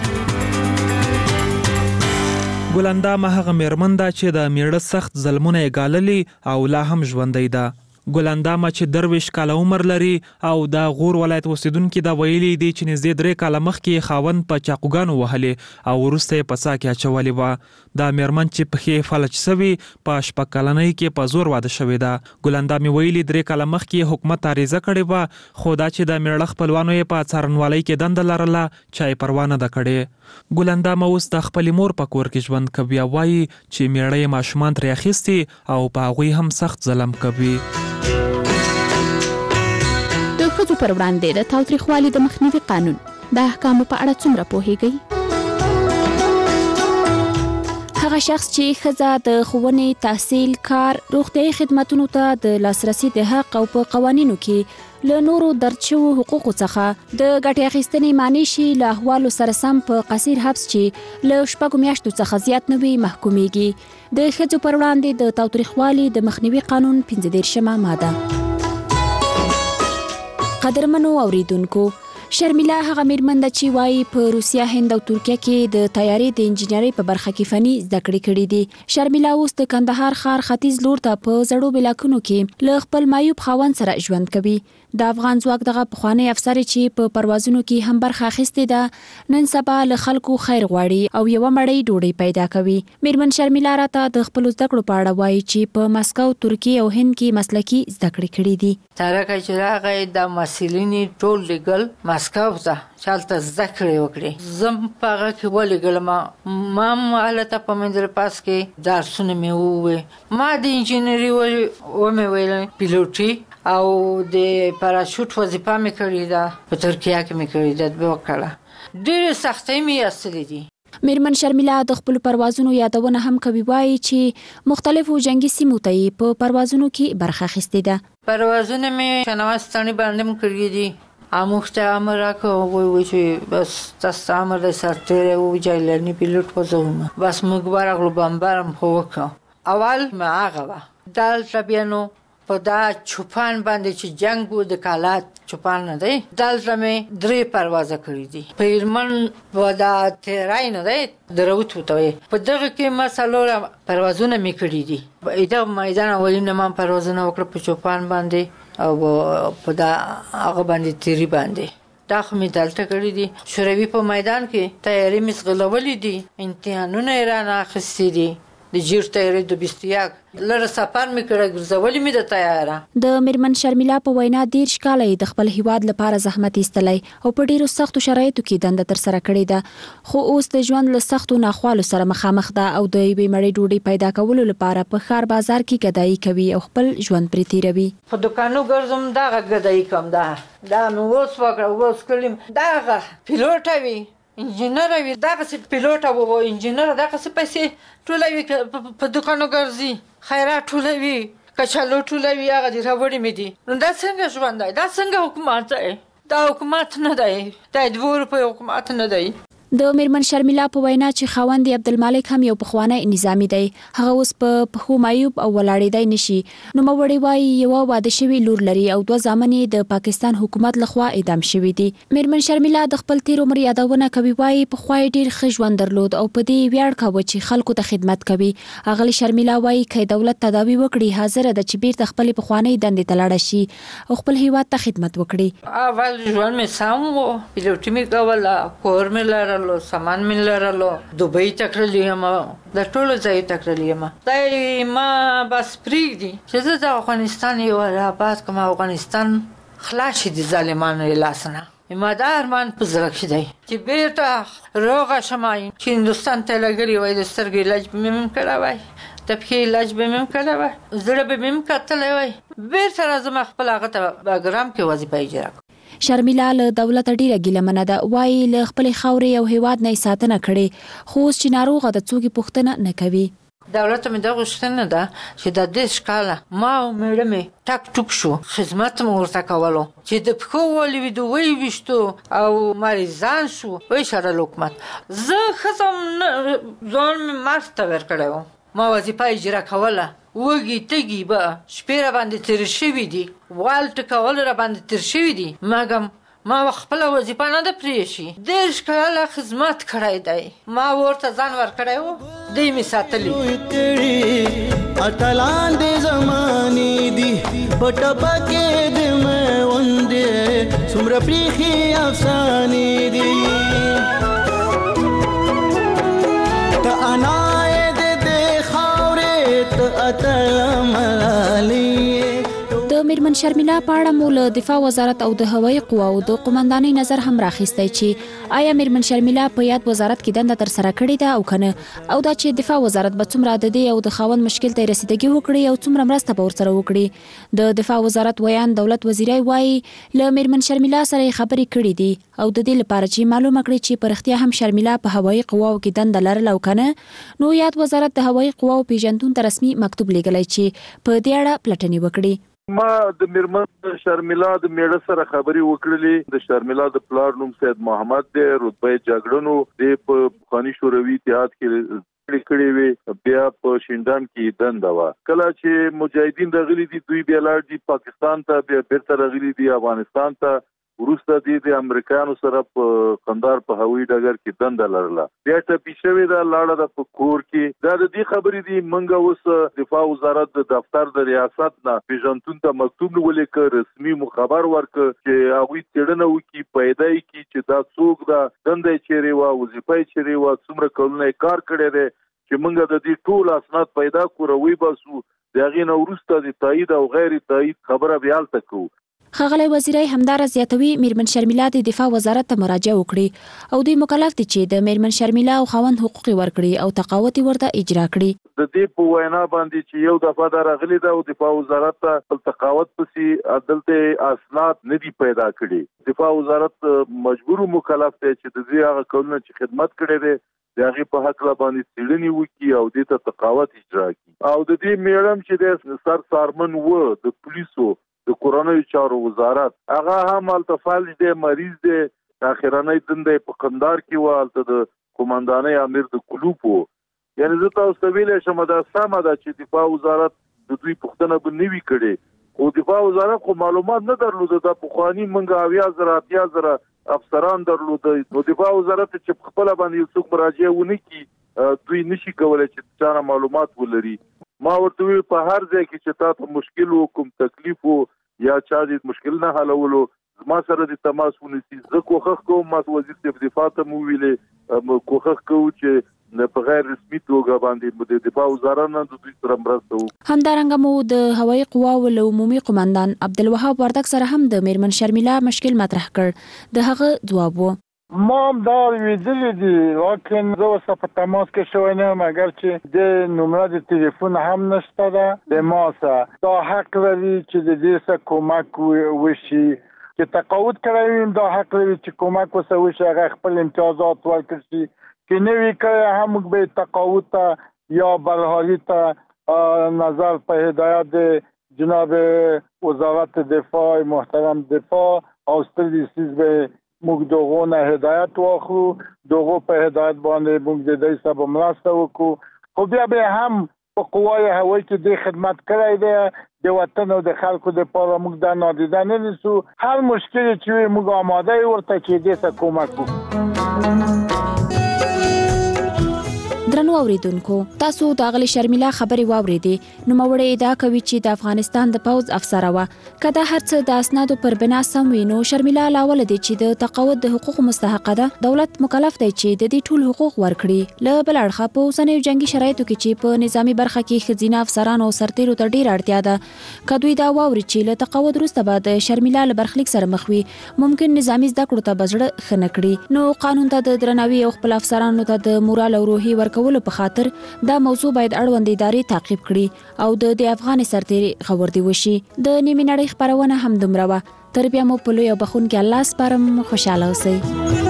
ګلندامه هغه میرمن ده چې د میړه سخت ظلمونه یې ګاللي او لا هم ژوندی ده. ګلندامه چې 23 کاله عمر لري او د غور ولایت اوسیدونکي دا ویلي دي چې نږدې 3 کاله مخکې خاوند په چاقوګانو وهلې او وروسته یې په څاه کې اچولې وه. دا میرمن چې پښې فلج سوي په 6 کلنۍ کې په زور واده شوې ده. ګلندامې ویلي 3 کاله مخکې حکومت عریضه کړې وه، خو دا چې د میړه خپلوانو یې په څارنوالۍ کې دنده لرله چا یې پروا نه ده کړې. ګلندامه اوس د خپلې مور په کور کې ژوند کوي او وایي چې میړه یې ماشومان ترې اخیستي او په هغوی هم سخت ظلم کوي. د ښځو پر وړاندې د تاوتریخوالي د مخنیوي قانون د احکامو په اړه څومره پوهیږئ؟ هغه شخص چې ښځه د ښوونې، تحصیل، کار، روغتیايي خدماتو ته د لاسرسي د حق او په قوانینو کې له نورو درج شوو حقوقو څخه د ګټې اخیستنې معنی شي له احوالو سره سم په قصیر حبس چې له 6 میاشتو څخه زیات نه وي محکومیږي. د ښځو پر وړاندې د تاوتریخوالي د مخنیوي قانون 15مه ماده. قدرمنو اوریدونکو، شرمیلا هغه میرمن ده چې وایي په روسیا، هند او ترکیه کې د طیارې د انجینرۍ په برخه کې فني زده کړې کړې دي. شرمیلا اوس د کندهار ښار ختیځ لور ته په زړو بلاکونو کې له خپل معیوب خاوند سره ژوند کوي. د افغان ځواک دغه پخوانی افسر چې په پروازونو کې هم برخه اخیستې ده نن سبا له خلکو خیر غواړي او یوه مړۍ ډوډۍ پیدا کوي. میرمن شرمیلا راته د خپلو زده کړو په اړه وایي چې په مسکو، ترکیه او هند کې مسلکي زده کړې کړې دي. ترکه چې راغی د مسلینی ټول لګل مسکو ته چالت زده کړې وکړي. زم په هغه کې ولګلم ما مالته په مندر پاس کې درسونه مې ووي. ما د انجینری مې ویل پیلوټي او د پاراشوټ وظیفه مې کړې ده په ترکیه کې مې کړې ده. به وکړه ډېرې سختۍ مې اصلي دي. میرمن شرمیلا د خپل پروازونو یادونه هم کوي، وایي چې مختلفو جنگي سیمو ته په پروازونو کې برخه اخیستې ده. پروازونه مې شنواستاني باندې هم کړې دي. اموخته امر راکو وای چې بس تاسو امر د سرتیری او جایلانی پیلوټ وځوم. بس موږ ورغلو بمبارم خو وکړو. اول ما هغه دال شبینو په دا چوپان باندې چې جنگ وو د کالات چوپان نه دی دلته مې 3 پروازه کړې دي په هلمند و دا تیرای نه دی دروت وته په دغه کې ما څلور پروازونه مې کړې دي دا میدان اولینه ما پروازونه وکړه په چوپان باندې او په دا هغه باندې تیری باندې دا خو مې دلته کړی دي شوروي په میدان کې تیاری مې زغلولې دي امتحانونه یې رانه اخیستي دي د جیر تیاری د 21 لره سفر مې کړی ګرځولې مې د تیاره د میرمن شرمیلا په وینا 10 کال د خپل هیواد لپاره زحمت ایستلی او په ډیرو سختو شرایطو کې دنده تر سره کړې ده خو اوس د ژوند له سختو ناخوالو سره مخامخ ده او د یوې مړۍ ډوډۍ پیدا کولو لپاره په ښار بازار کې ګدایي کوي او خپل ژوند پرې تیروي په دکانو ګرځم دغه ګدایي کوم دا مې اوس وکړه اوس کلیم دغه پیلوټ وي انجینر وي دغه څه پیلوټ او انجینر دغه څه پیسې ټولوي په دکانو ګرځي خیرات ټولوي کچالو ټولوي هغه دې راوړي مې دي نو دا څنګه ژوند دی دا څنګه حکومت دی دا حکومت نه دی دا د 2 روپیو حکومت نه دی د میرمن شرمیلا په وینا چې خاوند عبدالمالک هم یو پخوانی نظامی دی هغه اوس په پخو معیوب او ولاړېدای نشي نو مړی وایي یو واده شوی لور لري او 2 زامن د پاکستان حکومت لخوا اعدام شوی دي میرمن شرمیلا د خپل تیر عمر یادونه کوي وایي په خوای ډیر ښه ژوند درلود او په دې ویاړ کاوه چې خلکو ته خدمت کوي اغلی شرمیلا وایي چې دولت تداوی وکړي حاضر ده چې بیرته خپل پخوانی دندې ته لاړ شي او خپل هیواد ته خدمت وکړي اول ژوند مې سم وو پیلوټي مې کوله کور مې لرلو سامان مې لرلو دوبۍ تکړلې یم د ټولو ځای تکړلې یم دای ما بس پریږدي چې زه د افغانستان یو آباد کوم افغانستان خلاص دي ظالمانو لاسنه ما دا ارمان په زړه کې دی چې بیرته روغه شمای چې هندوستان ته لګري وای د سترګې علاج به مې کړی وای د پښې علاج به مې کړی وای زړه به مې کتلی وای بیرته راځم خپل هغه ته بګرام کې وظیفه اجرا شرمیلا له دولت ډیره ګیلمنه ده وایي له خپل خاورې او هیواد نه ساتنه کړي خو اوس چې ناروغه د څوک پوښتنه نه کوي دولت مې دا غوښتنه ده چې د 10 کاله ما او میړه مې ټک ټوک شو خدمت مې ورته کولو چې د پښو ولوېدو ویشتو او مریضان شو وایي شرل حکومت زه ښځه ځان مې مرګ ته ورکړی وم ما وظیفه اجرا کوله وږي تږي به شپې را باندې تېر شوي دي وال ټکول را باندې تېر شوي دي مګم ما خپله وظیفه نه ده پرېښي 10 کاله خدمت کړی دی ما ورته ځان ورکړی و دی مې ساتلي اتلان دې زمانې دي په ټپه کې د میوندې څومره پریښې افسانې دي ته انا د میرمن شرمیلا په اړه مو له دفاع وزارت او د هوایي قواو د قومندانۍ نظر هم راخیستی چې آیا میرمن شرمیلا په یاد وزارت کې دنده تر سره کړې ده او کنه او دا چې دفاع وزارت به څومره د دې او د خاوند مشکل ته رسیدګي وکړي او څومره مرسته به ورسره وکړي د دفاع وزارت ویان دولت وزیرای وایي له میرمن شرمیلا سره خبرې کړې دي او د دې لپاره چې معلومه کړي چې په اختیار هم شرمیلا په هوایي قواو کې دنده لرله او کنه نو یاد وزارت د هوایي قواو پیژندون ته رسمي مکتوب لیږلی چې په دې اړه پلټنې وکړي ما د میرمن شرمیلا د میړه سره خبرې وکړلې د شرمیلا د پلار نوم سید محمد دی رتبه جګړنو د پخوانی شوروي اتحاد کې کړي وي بیا په شینډان کې دنده وا کله چې مجاهدین راغلي دي دوی بیا لاړ دي پاکستان ته بیا بیرته راغلي دي افغانستان ته وروسته د امریکایانو سره په قندار په هوایي ډګر کې دنده لرله بیا ته پیښوي دا لاړه د کور کې دا د دې خبرې دي منګه اوس دفاع وزارت د دفتر د ریاست نه پیژنتون ته مکتوب ولیک رسمي خبر ورک چې هغه تړنه وکي پیدا کی چې دا څوک دا دنده چیرې وا وظیفه چیرې وا څومره کولونه کار کړی دی چې منګه د دې ټول اسناد پیدا کوروي باسو دغه نو وروسته د تایید او غیر تایید خبره بیان تکو ښاغلی وزیرای همدار زیاتوي میرمن شرمیلا د دفاع وزارت ته مراجعه وکړي او دوی مکلف دي چې د میرمن شرمیلا او خاوند حقوق ورکړي او تقاوت ورته اجرا کړي د دې په وینا باندې چې یو دفعه دا راغلي دا او دفاع وزارت ته تقاوت پسې عدالت اسناد نه دي پیدا کړي دفاع وزارت مجبور مکلف دی چې د دې هغه کولونه چې خدمت کړي دي دغه په حق لا باندې څېړنې وکړي او د ته تقاوت اجرا کړي او د دې میړم چې د سر سارمن و د پولیسو د کورونی چارو وزارت هغه هم التفالج دی مریض دی اخرانه دنده په قندار کې والته د قومندانۍ امیر د کلوپو یعنی زه تاسو ته ویل شم دا سمه ده چې دفاع وزارت د دوی پښتنه به نوي کړي او دفاع وزارت خو معلومات نه درلوده د پخوانی منګه 80,000 افسران درلوده. نو دفاع وزارت چې خپل باندې څوک مراجعه ونه کی دوی نشي کولای چې څنګه معلومات ولري. ما ورته په هر ځای کې چې تاسو مشکل وکم تکلیف یا چا دې مشکل نه حلولو ما سره د تماس ونیسي. زه کوښښ کوم ما وزیر دفاع ته مو ویلې کوښښ کوم چې په غیر رسمي توګه باندې د دفاع وزارت نه د دوی سره مرسته وکړي. همدارنګه مو د هوایي قواو له عمومي قومندان عبدالوهاب وردګ سره هم د میرمن شرمیلا مشکل مطرح کړ. د هغه ځواب و ما هم دا ویدلی دي لیکن زه اوس په تماس کې شوی نه یم اگر چې د نمره د تلیفون هم نشته ده د ما سره دا حق لري چې د دې سره کومک وشي چې تقاعد کړی دا حق لري چې کومک وسه وشي هغه خپل امتیازات ورکړي چې نوی کړی هم به تقاعد ته یا برحالی ته نظر په هدایت جناب وزارت دفاع محترم دفاع او ستړي سیز به موږ دغه نه هدایت واخلو دغه په هدایت باندې موږ د دې سبب مرسته وکړو. خو بیا به هم په قوای هوایي کې د خدمت کړی دی د وطن او د خلکو د لپاره موږ د نادیده نه نیسو. هر مشکل چې موږ آماده یو ورته چې دې سره کومک وکړو. درنو اوریدونکو تاسو د غلی شرمیلا خبري واوریدې نو موړې ادعا کوي چې د افغانستان د پوز افسر وا کله هرڅ د اسنادو پر بنا سم وینو شرمیلا لاول دي چې د تقاعد د حقوق مستحق ده دولت مکلف دی چې د دې ټول حقوق ورکړي. له بل اړخه په اوسنیو جنگي شرایطو کې چې په نظامی برخه کې خزینه افسرانو سرتیرو ته ډیر اړتیا ده کدوې دا واوري چې له تقاعد وروسته بعد شرمیلا له برخلیک سره مخوي ممکن نظامی زده کړو ته بزړه خنه کړي. نو قانون ته د درناوي او خپل افسرانو ته د مورال او روحي ورکولو په خاطر دا موضوع باید اړوند ادارې تعقیب کړي او د افغان سرتیري خبردي وشي. د نیمه نړۍ خبرونه هم دومره و. تر بیا مو په لوی او بخون کې الله سپارم. خوشاله اوسئ.